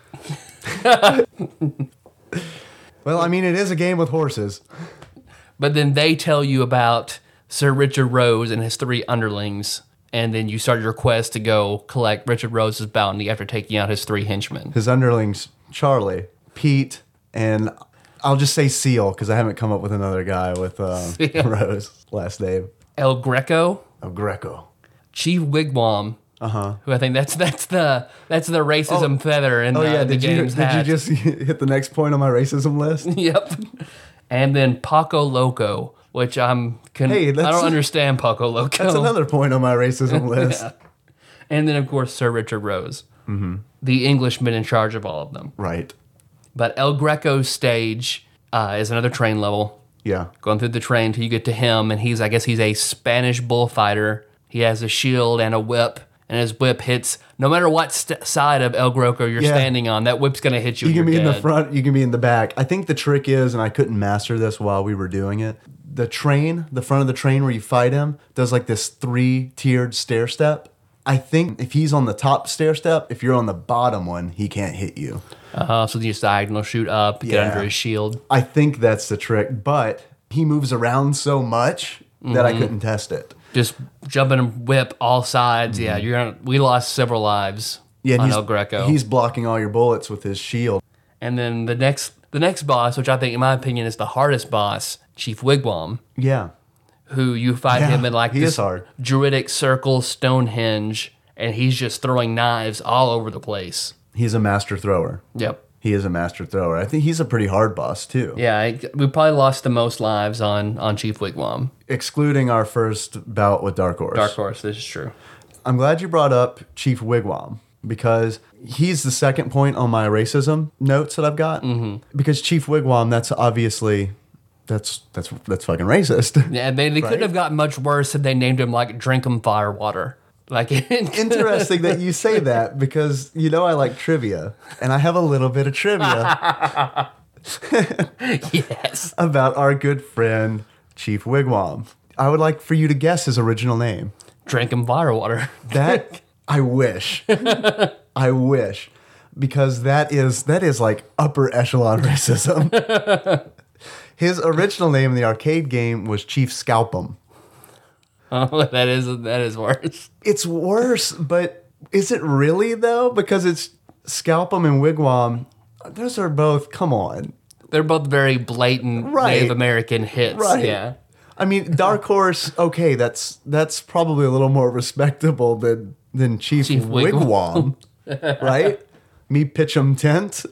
Well, I mean, it is a game with horses. But then they tell you about Sir Richard Rose and his 3 underlings, and then you start your quest to go collect Richard Rose's bounty after taking out his 3 henchmen. His underlings, Charlie, Pete, and I'll just say Seal because I haven't come up with another guy with Rose last name. El Greco, of Greco. Chief Wigwam, who I think that's the racism feather in the game's hat. Did you just hit the next point on my racism list? Yep. And then Paco Loco, which I don't understand Paco Loco. That's another point on my racism list. Yeah. And then, of course, Sir Richard Rose, the Englishman in charge of all of them. Right. But El Greco's stage is another train level. Yeah. Going through the train till you get to him, and he's a Spanish bullfighter. He has a shield and a whip, and his whip hits no matter what side of El Greco you're standing on. That whip's gonna hit you. You can you're be in the dead. front, you can be in the back. I think the trick is, and I couldn't master this while we were doing it, the front of the train where you fight him, does like this 3-tiered stair step. I think if he's on the top stair step, if you're on the bottom one, he can't hit you. So you just diagonal shoot up, get Yeah. under his shield. I think that's the trick, but he moves around so much that I couldn't test it. Just jump in and whip all sides. Yeah, we lost several lives Yeah, and on he's, El Greco. he's blocking all your bullets with his shield. And then the next boss, which I think, in my opinion, is the hardest boss, Chief Wigwam, Yeah. who you fight Yeah, him in like he this is hard. druidic circle Stonehenge, and he's just throwing knives all over the place. He's a master thrower. Yep. He is a master thrower. I think he's a pretty hard boss, too. Yeah, we probably lost the most lives on Chief Wigwam. Excluding our first bout with Dark Horse. Dark Horse, this is true. I'm glad you brought up Chief Wigwam because he's the second point on my racism notes that I've got. Mm-hmm. Because Chief Wigwam, that's obviously that's fucking racist. Yeah, they couldn't have gotten much worse if they named him like Drinkum Firewater. Like Interesting that you say that because you know I like trivia and I have a little bit of trivia Yes. about our good friend Chief Wigwam. I would like for you to guess his original name. Drinkum Firewater. That I wish. I wish. Because that is like upper echelon racism. His original name in the arcade game was Chief Scalp'em. Oh, that is worse. It's worse, but is it really though? Because it's Scalp'em and Wigwam. Those are both, come on. They're both very blatant Right. Native American hits. Right. Yeah. I mean, Dark Horse, okay, that's probably a little more respectable than Chief Wigwam, right? Me pitch 'em tent.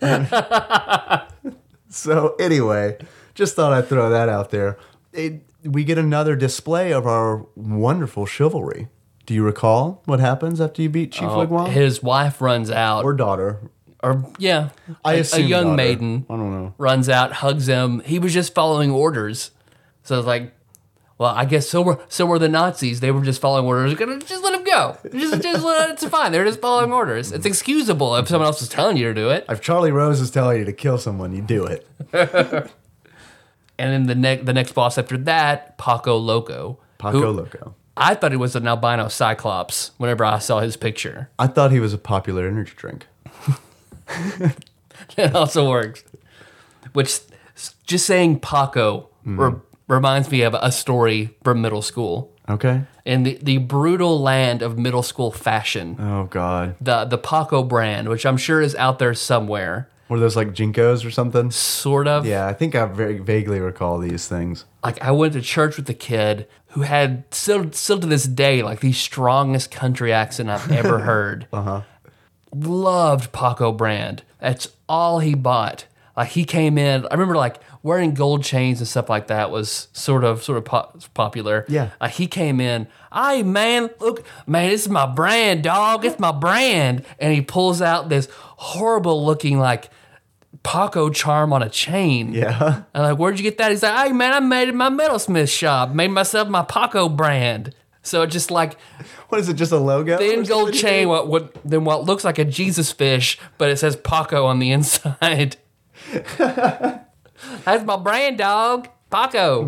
So anyway, just thought I'd throw that out there. We get another display of our wonderful chivalry. Do you recall what happens after you beat Chief Wigwam? His wife runs out. Or daughter. Or yeah, I a assume young daughter. maiden I don't know. runs out, hugs him. He was just following orders. So it's like, well, I guess so were the Nazis. They were just following orders. Just let him go. It's fine. They're just following orders. It's excusable if someone else is telling you to do it. If Charlie Rose is telling you to kill someone, you do it. And then the next boss after that, Paco Loco. Paco Loco. I thought he was an albino cyclops whenever I saw his picture. I thought he was a popular energy drink. That also works. Which, just saying Paco reminds me of a story from middle school. Okay. In the brutal land of middle school fashion, Oh, God. the Paco brand, which I'm sure is out there somewhere, Were those like Jinkos or something? sort of. Yeah, I think I very vaguely recall these things. Like, I went to church with a kid who had, still to this day, like the strongest country accent I've ever heard. Loved Paco brand. That's all he bought. Like, he came in, I remember like wearing gold chains and stuff like that was sort of popular. Yeah. Like, he came in, "Hey man, look, man, this is my brand, dog. It's my brand." And he pulls out this horrible looking like Paco charm on a chain. Yeah. I'm like, "Where'd you get that?" He's like, "Hey man, I made it in my metalsmith shop. Made myself my Paco brand." So it's just like What is it, just a logo? thin or gold something? chain, what looks like a Jesus fish, but it says Paco on the inside. That's my brand, dog. Paco.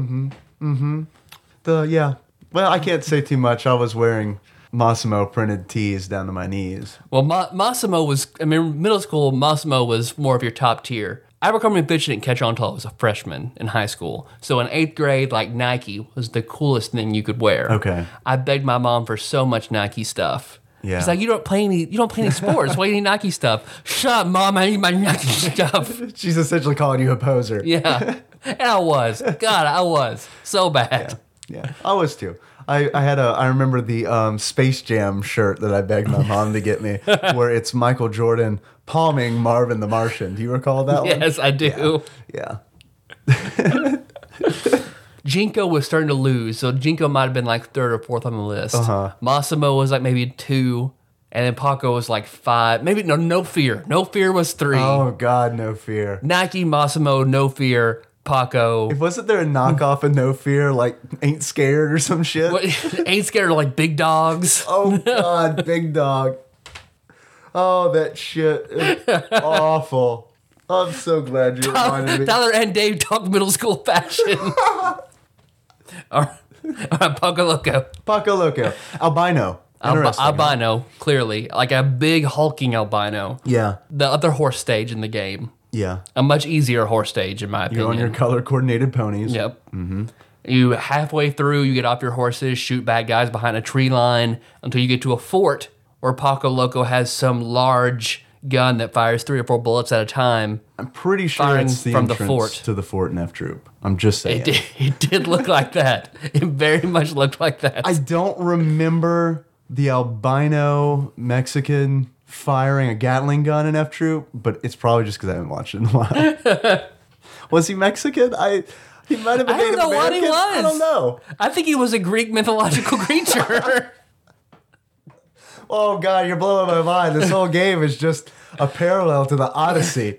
Yeah. Well, I can't say too much. I was wearing Massimo printed tees down to my knees. Well, Massimo was, I mean, middle school, Massimo was more of your top tier. Abercrombie & Fitch didn't catch on until I was a freshman in high school. So in 8th grade, like, Nike was the coolest thing you could wear. Okay. I begged my mom for so much Nike stuff. Yeah. She's like, you don't play any sports. Why do you need Nike stuff? Shut up, Mom. I need my Nike stuff. She's essentially calling you a poser. Yeah. And I was. God, I was. So bad. Yeah. I was too. I remember the Space Jam shirt that I begged my mom to get me, where it's Michael Jordan palming Marvin the Martian. Do you recall that one? Yes, I do. Yeah. Jinko was starting to lose, so Jinko might have been like 3rd or 4th on the list. Massimo was like maybe 2, and then Paco was like 5. Maybe No Fear. No Fear was 3. Oh God, No Fear. Nike, Massimo, No Fear, Paco. Wasn't there a knockoff of No Fear, like Ain't Scared or some shit? What, ain't scared of like big dogs. Oh God, Big Dog. Oh, that shit is awful. I'm so glad you reminded me. Tyler and Dave talk middle school fashion. All right, Paco Loco. Paco Loco. Albino. Interesting. Albino, clearly. Like a big hulking albino. Yeah. The other horse stage in the game. Yeah. A much easier horse stage, in my opinion. You're on your color-coordinated ponies. Yep. Mm-hmm. You halfway through, you get off your horses, shoot bad guys behind a tree line until you get to a fort where Paco Loco has some large gun that fires 3 or 4 bullets at a time. I'm pretty sure Firing it's the from the entrance fort. to the fort in F Troop. I'm just saying. It did look like that. It very much looked like that. I don't remember the albino Mexican firing a Gatling gun in F Troop, but it's probably just because I haven't watched it in a while. Was he Mexican? He might have been I don't Native know what he American. was. I don't know. I think he was a Greek mythological creature. Oh God, you're blowing my mind. This whole game is just a parallel to the Odyssey.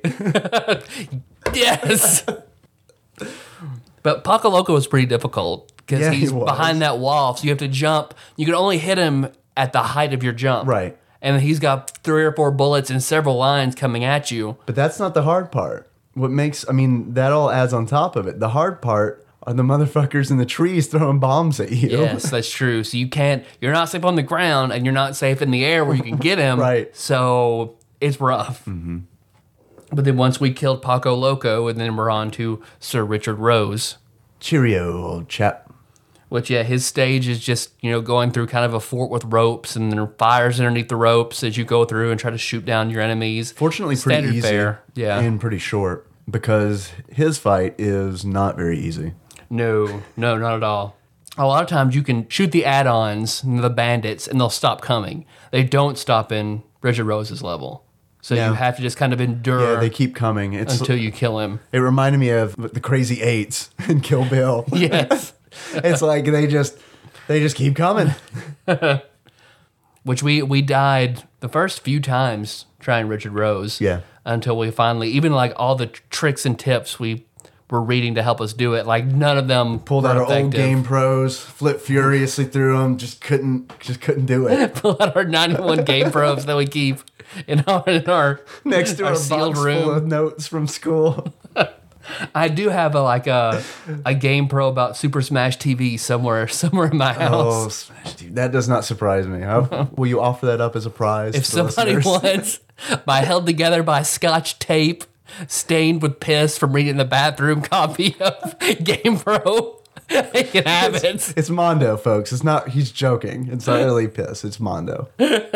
Yes. But Paco Loco was pretty difficult because Yeah, he he's was. behind that wall, so you have to jump. You can only hit him at the height of your jump. Right. And he's got 3 or 4 bullets in several lines coming at you. But that's not the hard part. That all adds on top of it. The hard part are the motherfuckers in the trees throwing bombs at you. Yes, that's true. So you're not safe on the ground and you're not safe in the air where you can get him. Right. So it's rough. Mm-hmm. But then once we killed Paco Loco, and then we're on to Sir Richard Rose. Cheerio, old chap. Which, yeah, his stage is just, going through kind of a fort with ropes, and there are fires underneath the ropes as you go through and try to shoot down your enemies. Fortunately, pretty Standard easy. fare. Yeah. And pretty short, because his fight is not very easy. No, not at all. A lot of times you can shoot the add-ons, the bandits, and they'll stop coming. They don't stop in Richard Rose's level. So Yeah. you have to just kind of endure Yeah, they keep coming. until you kill him. It reminded me of the Crazy Eights in Kill Bill. Yes. It's like they just keep coming. Which we died the first few times trying Richard Rose. Yeah. Until we finally, even like all the tricks and tips we were reading to help us do it, like none of them Pulled were out our effective. old Game Pros, flipped furiously through them, just couldn't do it. Pull out our 91 Game Pros that we keep in our Next to our sealed box room. full of notes from school. I do have a Game Pro about Super Smash TV somewhere in my Oh, house. Smash TV. That does not surprise me. Will you offer that up as a prize? If to the somebody listeners? wants my held together by Scotch tape, stained with piss from reading the bathroom copy of Game Pro, they can have it. It's Mondo, folks. It's not. He's joking. It's not really piss. It's Mondo.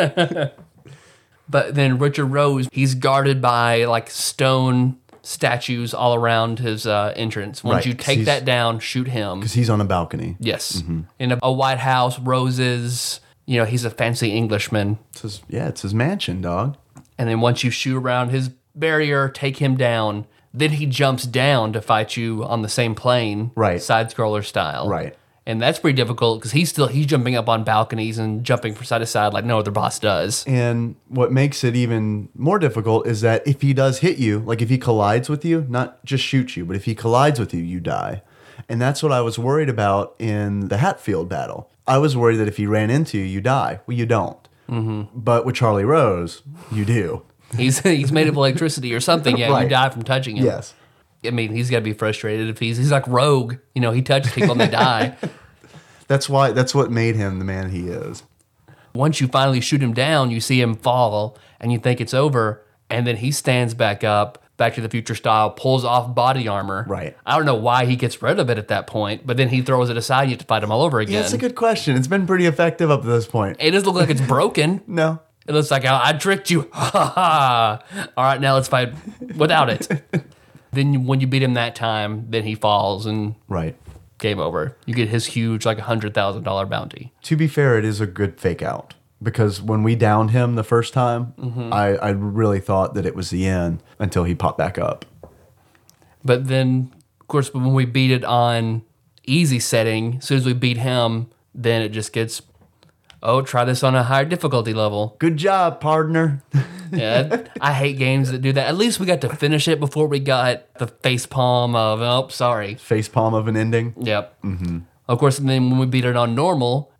But then Richard Rose, he's guarded by like stone statues all around his entrance. Once Right, you 'cause take he's- that down, shoot him. Because he's on a balcony. Yes. In a White House, roses. He's a fancy Englishman. It's his mansion, dog. And then once you shoot around his barrier, take him down, then he jumps down to fight you on the same plane, Right. side-scroller style. Right. And that's pretty difficult because he's jumping up on balconies and jumping from side to side like no other boss does. And what makes it even more difficult is that if he does hit you, like if he collides with you, not just shoot you, but if he collides with you, you die. And that's what I was worried about in the Hatfield battle. I was worried that if he ran into you, you die. Well, you don't. Mm-hmm. But with Charlie Rose, you do. He's made of electricity or something. Yeah, Right. you die from touching him. Yes. I mean, he's got to be frustrated if he's like Rogue. He touches people and they die. That's what made him the man he is. Once you finally shoot him down, you see him fall and you think it's over. And then he stands back up, Back to the Future style, pulls off body armor. Right. I don't know why he gets rid of it at that point, but then he throws it aside and you have to fight him all over again. Yeah, that's a good question. It's been pretty effective up to this point. It doesn't look like it's broken. No. It looks like I tricked you. Ha ha ha. All right, now let's fight without it. Then when you beat him that time, then he falls and Right. game over. You get his huge, like $100,000 bounty. To be fair, it is a good fake out. Because when we downed him the first time, I really thought that it was the end until he popped back up. But then, of course, when we beat it on easy setting, as soon as we beat him, then it just gets, try this on a higher difficulty level. Good job, partner. Yeah, I hate games that do that. At least we got to finish it before we got the facepalm of, sorry. Facepalm of an ending. Yep. Mm-hmm. Of course, and then when we beat it on normal,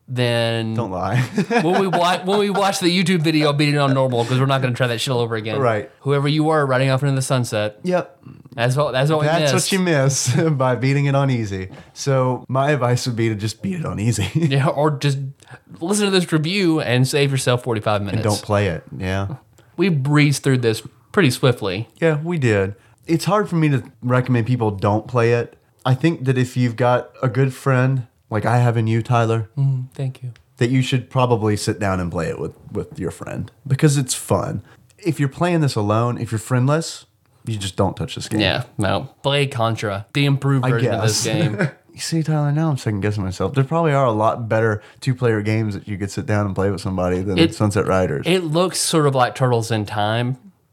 then Don't lie. when we watch the YouTube video of beating it on normal, because we're not going to try that shit all over again. Right. Whoever you were riding off into the sunset. Yep. That's what we That's missed. what you miss by beating it on easy. So my advice would be to just beat it on easy. Yeah, or just listen to this review and save yourself 45 minutes. Don't play it. Yeah. We breezed through this pretty swiftly. Yeah, we did. It's hard for me to recommend people don't play it. I think that if you've got a good friend, like I have in you, Tyler, Thank you. that you should probably sit down and play it with your friend because it's fun. If you're playing this alone, if you're friendless, you just don't touch this game. Yeah, no. Play Contra, the improved I version of this guess. game. You see, Tyler, now I'm second guessing myself. There probably are a lot better 2-player games that you could sit down and play with somebody than Sunset Riders. It looks sort of like Turtles in Time,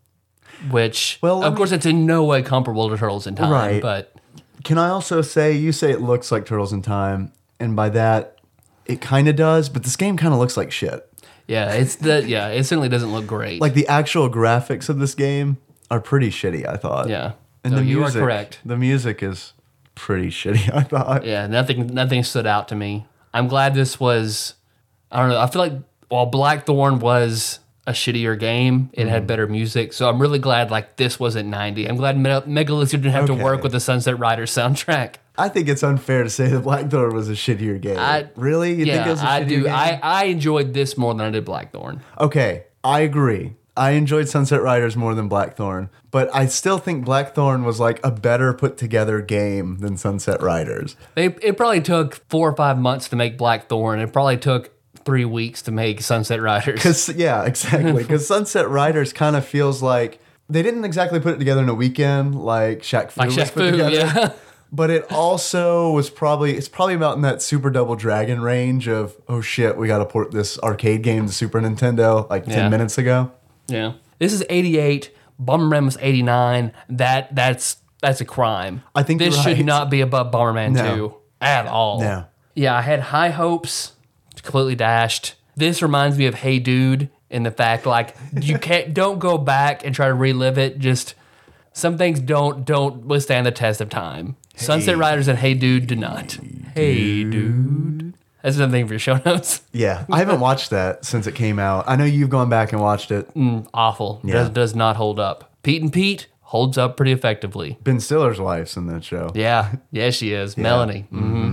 which, Well, of course, it's in no way comparable to Turtles in Time. Right. But Can I also say, you say it looks like Turtles in Time, and by that, it kind of does, but this game kind of looks like shit. yeah, it certainly doesn't look great. Like the actual graphics of this game are pretty shitty, I thought. Yeah. And No, the you are music, correct. The music is pretty shitty, I thought. Yeah, nothing stood out to me. I'm glad this was, I don't know, I feel like while Blackthorn was a shittier game, it had better music. So I'm really glad like this wasn't 90. I'm glad Megalithia didn't have to Okay. work with the Sunset Riders soundtrack. I think it's unfair to say that Blackthorn was a shittier game. Really? You think it was a I shittier do. game? I enjoyed this more than I did Blackthorn. Okay, I agree. I enjoyed Sunset Riders more than Blackthorn, but I still think Blackthorn was like a better put together game than Sunset Riders. It probably took 4 or 5 months to make Blackthorn. It probably took 3 weeks to make Sunset Riders. Yeah, exactly. Because Sunset Riders kind of feels like they didn't exactly put it together in a weekend like Shaq Fu Like was Shaq put Fu, together. yeah. But it also was probably about in that Super Double Dragon range of, oh shit, we got to port this arcade game to Super Nintendo like 10 Yeah. minutes ago. Yeah. This is 88. Bomberman was 89. That's a crime. I think this you're should right. not be above Bomberman No. 2 at all. No. Yeah, I had high hopes, completely dashed. This reminds me of Hey Dude in the fact like don't go back and try to relive it. Just some things don't withstand the test of time. Sunset Riders and Hey Dude do not. Hey Dude. That's something for your show notes. Yeah, I haven't watched that since it came out. I know you've gone back and watched it. Awful. Yeah. Does not hold up. Pete and Pete holds up pretty effectively. Ben Stiller's wife's in that show. Yeah, she is. Melanie.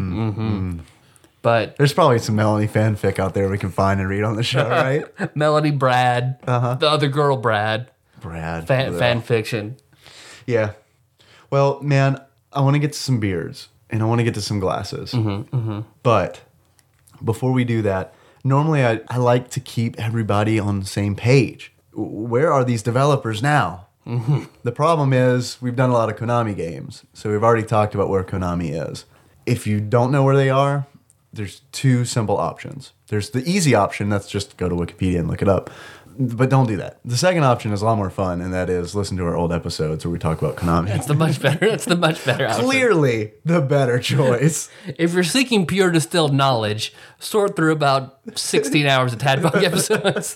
But There's probably some Melanie fanfic out there we can find and read on the show, right? Melanie Brad, the other girl Brad, Brad. fan fiction. Yeah. Well, man, I want to get to some beards and I want to get to some glasses. But before we do that, normally I like to keep everybody on the same page. Where are these developers now? The problem is we've done a lot of Konami games, so we've already talked about where Konami is. If you don't know where they are, there's two simple options. There's the easy option, that's just go to Wikipedia and look it up. But don't do that. The second option is a lot more fun, and that is listen to our old episodes where we talk about Konami. That's the much better option. Clearly the better choice. If you're seeking pure distilled knowledge, sort through about 16 hours of Tadpog episodes.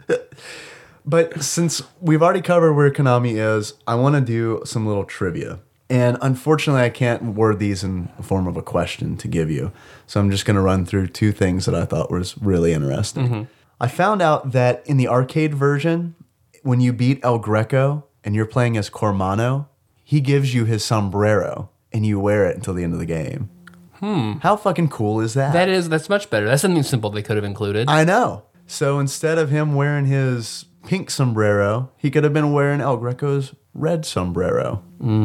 But since we've already covered where Konami is, I want to do some little trivia. And unfortunately, I can't word these in the form of a question to give you. So I'm just going to run through two things that I thought was really interesting. I found out that in the arcade version, when you beat El Greco and you're playing as Cormano, he gives you his sombrero and you wear it until the end of the game. How fucking cool is that? That's much better. That's something simple they could have included. I know. So instead of him wearing his pink sombrero, he could have been wearing El Greco's red sombrero.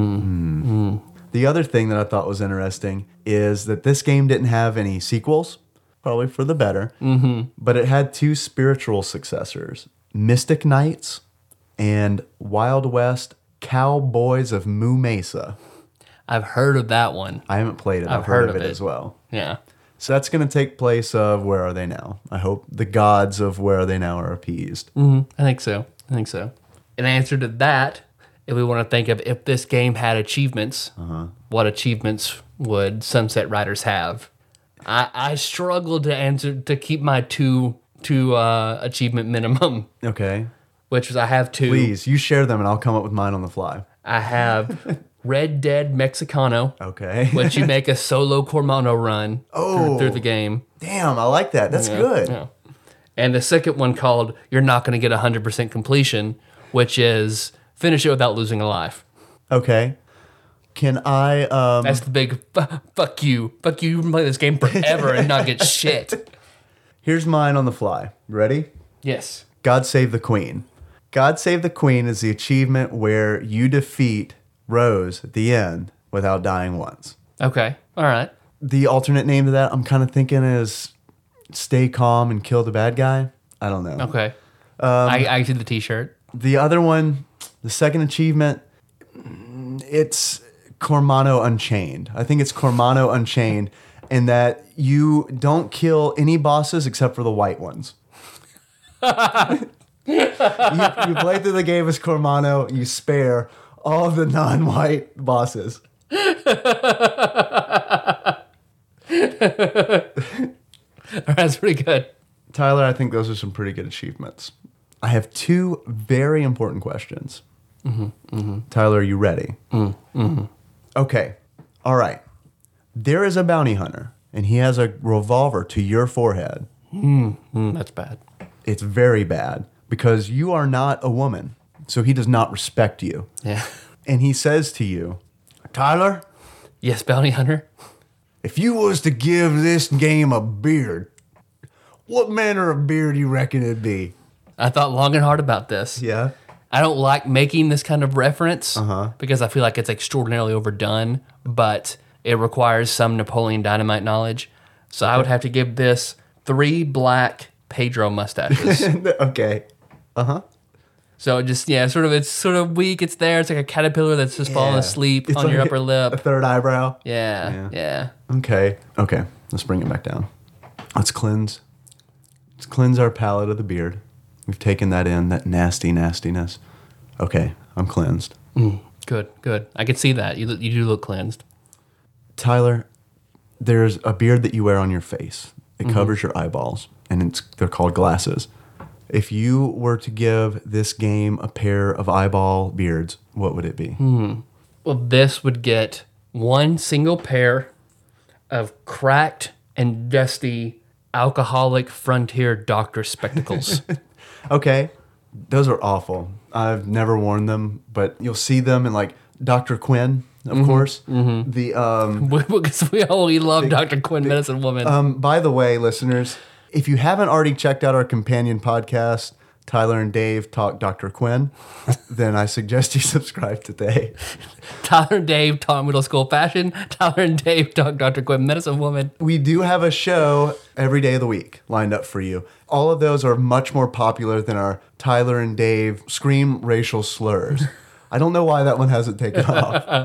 The other thing that I thought was interesting is that this game didn't have any sequels, probably for the better, but it had two spiritual successors, Mystic Knights and Wild West Cowboys of Moo Mesa. I've heard of that one. I haven't played it. I've I've heard heard of it of it. as well. Yeah. So that's going to take place of Where Are They Now? I hope the gods of Where Are They Now are appeased. I think so. In answer to that, if we want to think of if this game had achievements, what achievements would Sunset Riders have? I struggled to keep my two achievement minimum, Okay. which was I have two. Please, you share them and I'll come up with mine on the fly. I have Red Dead Mexicano, Okay. which you make a solo Cormano run through the game. Damn, I like that. That's good. Yeah. And the second one called You're Not Going to Get 100% Completion, which is finish it without losing a life. Okay. Can I That's the big fuck you. Fuck you. You can play this game forever and not get shit. Here's mine on the fly. Ready? Yes. God Save the Queen. God Save the Queen is the achievement where you defeat Rose at the end without dying once. Okay. All right. The alternate name to that I'm kind of thinking is Stay Calm and Kill the Bad Guy. I don't know. Okay. I see the t-shirt. The other one, the second achievement, it's Cormano Unchained. I think it's Cormano Unchained, in that you don't kill any bosses except for the white ones. you play through the game as Cormano, you spare all of the non-white bosses. That's pretty good. Tyler, I think those are some pretty good achievements. I have two very important questions. Tyler, are you ready? Okay. All right. There is a bounty hunter, and he has a revolver to your forehead. That's bad. It's very bad because you are not a woman, so he does not respect you. Yeah. And he says to you, Tyler, Yes, bounty hunter. if you was to give this game a beard, what manner of beard do you reckon it'd be? I thought long and hard about this. Yeah. I don't like making this kind of reference because I feel like it's extraordinarily overdone, but it requires some Napoleon Dynamite knowledge. So I would have to give this 3 black Pedro mustaches. Okay. So it just, it's sort of weak. It's there. It's like a caterpillar that's just falling asleep It's on like your upper a lip. third eyebrow. Yeah. Okay. Let's bring it back down. Let's cleanse our palate of the beard. We've taken that in, that nastiness. Okay, I'm cleansed. Good. I could see that. You do look cleansed. Tyler, there's a beard that you wear on your face. It covers your eyeballs, and they're called glasses. If you were to give this game a pair of eyeball beards, what would it be? Well, this would get one single pair of cracked and dusty alcoholic frontier doctor spectacles. Okay, those are awful. I've never worn them, but you'll see them in like Dr. Quinn, of course. The Because we love Dr. Quinn, Medicine Woman. by the way, listeners, if you haven't already checked out our companion podcast, Tyler and Dave Talk Dr. Quinn, then I suggest you subscribe today. Tyler and Dave talk middle school fashion. Tyler and Dave talk Dr. Quinn, Medicine Woman. We do have a show every day of the week lined up for you. All of those are much more popular than our Tyler and Dave scream racial slurs. I don't know why that one hasn't taken off.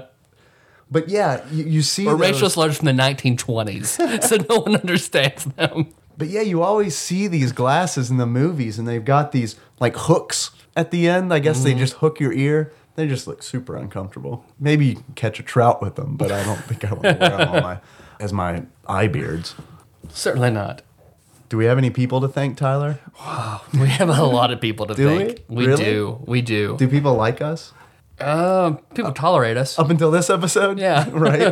But yeah, you see Or those, racial slurs from the 1920s, so no one understands them. But yeah, you always see these glasses in the movies, and they've got these like hooks at the end. I guess they just hook your ear. They just look super uncomfortable. Maybe you can catch a trout with them, but I don't think I want to wear them as my eye beards. Certainly not. Do we have any people to thank, Tyler? We have a lot of people to Do thank. we? Really? We do. Do people like us? People tolerate us. Up until this episode? Yeah. Right?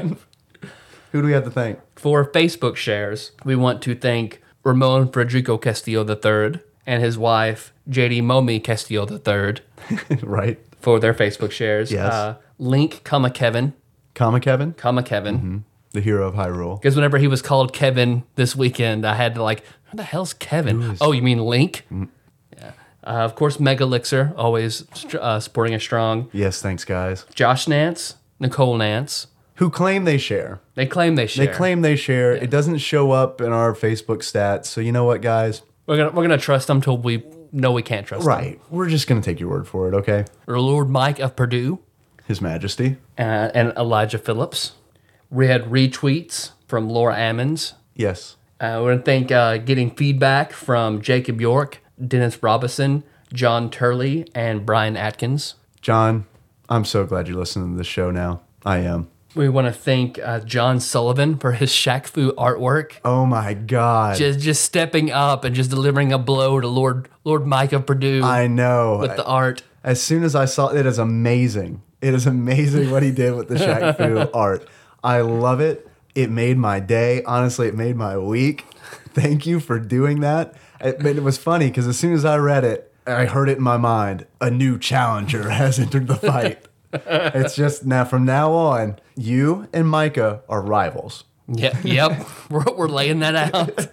Who do we have to thank? For Facebook shares, we want to thank Ramon Federico Castillo III and his wife, JD Momi Castillo III, Right. for their Facebook shares. Yes. Link, Kevin. Kevin? Kevin. The hero of Hyrule. Because whenever he was called Kevin this weekend, I had to who the hell's Kevin? Oh, you mean Link? Yeah. Of course, Megalixir, always supporting us strong. Yes, thanks, guys. Josh Nance, Nicole Nance. Who claim they share. They claim they share. They claim they share. It doesn't show up in our Facebook stats. So you know what, guys? We're gonna trust them till we know we can't trust them. Right. We're just going to take your word for it, okay? Or Lord Mike of Purdue His Majesty. and Elijah Phillips. We had retweets from Laura Ammons. Yes. We're going to thank getting feedback from Jacob York, Dennis Robinson, John Turley, and Brian Atkins. John, I'm so glad you're listening to this show now. I am. We want to thank John Sullivan for his Shaq Fu artwork. Oh my God. Just stepping up and just delivering a blow to Lord Mike of Purdue I know. with the art. As soon as I saw it, is amazing. It is amazing what he did with the Shaq Fu art. I love it. It made my day. Honestly, it made my week. Thank you for doing that. It was funny because as soon as I read it, I heard it in my mind. A new challenger has entered the fight. It's just now from now on, you and Micah are rivals. Yep. We're laying that out.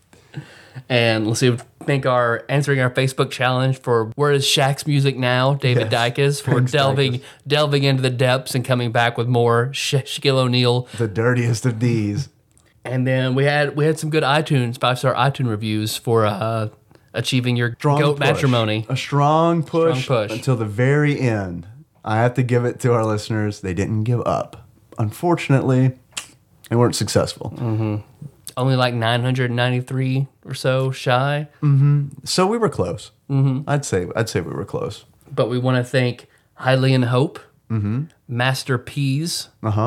And let's see, I think answering our Facebook challenge for Where is Shaq's Music Now, David Dykes, for Thanks, delving into the depths and coming back with more Shaquille O'Neal. The dirtiest of D's. And then we had some good 5-star iTunes reviews for achieving your GOAT matrimony. A strong push until the very end. I have to give it to our listeners. They didn't give up. Unfortunately, they weren't successful. Mm-hmm. Only like 993 or so shy. Mm-hmm. So we were close. Mm-hmm. I'd say we were close. But we want to thank Hylian Hope, Master Peas,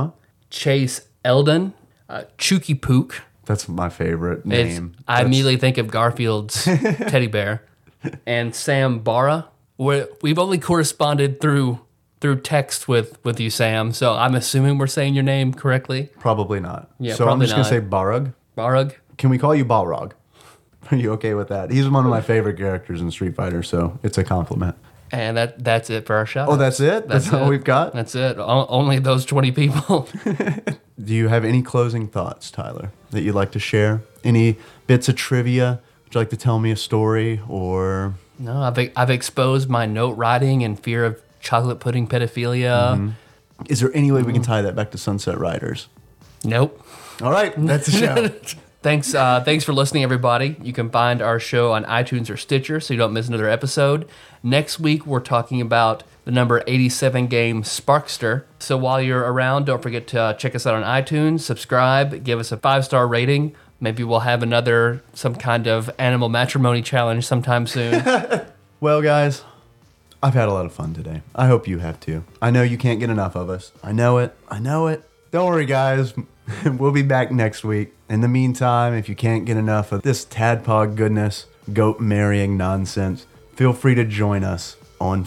Chase Eldon, Chuki Pook. That's my favorite name. I immediately think of Garfield's teddy bear. And Sam Barra. We've only corresponded through text with you, Sam. So I'm assuming we're saying your name correctly. Probably not. Yeah, so I'm just going to say Barug. Barug. Can we call you Balrog? Are you okay with that? He's one of my favorite characters in Street Fighter, so it's a compliment. And that's it for our show. Oh, that's it? That's all we've got? That's it. Only those 20 people. Do you have any closing thoughts, Tyler, that you'd like to share? Any bits of trivia? Would you like to tell me a story or... No, I've exposed my note writing and fear of chocolate pudding pedophilia. Mm-hmm. Is there any way we can tie that back to Sunset Riders? Nope. All right, that's the show. Thanks for listening, everybody. You can find our show on iTunes or Stitcher so you don't miss another episode. Next week, we're talking about the number 87 game Sparkster. So while you're around, don't forget to check us out on iTunes, subscribe, give us a 5-star rating. Maybe we'll have some kind of animal matrimony challenge sometime soon. Well, guys, I've had a lot of fun today. I hope you have too. I know you can't get enough of us. I know it. Don't worry, guys. We'll be back next week. In the meantime, if you can't get enough of this Tadpog goodness, goat marrying nonsense, feel free to join us on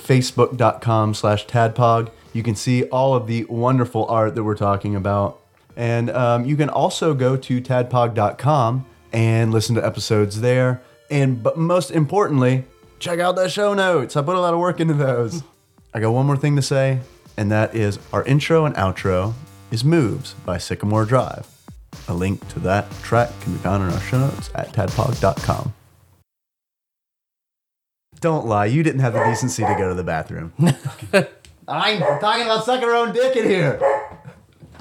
facebook.com/Tadpog. You can see all of the wonderful art that we're talking about. And you can also go to tadpog.com and listen to episodes there. But most importantly, check out the show notes. I put a lot of work into those. I got one more thing to say, and that is our intro and outro is Moves by Sycamore Drive. A link to that track can be found in our show notes at tadpog.com. Don't lie, you didn't have the decency to go to the bathroom. I'm talking about sucking our own dick in here.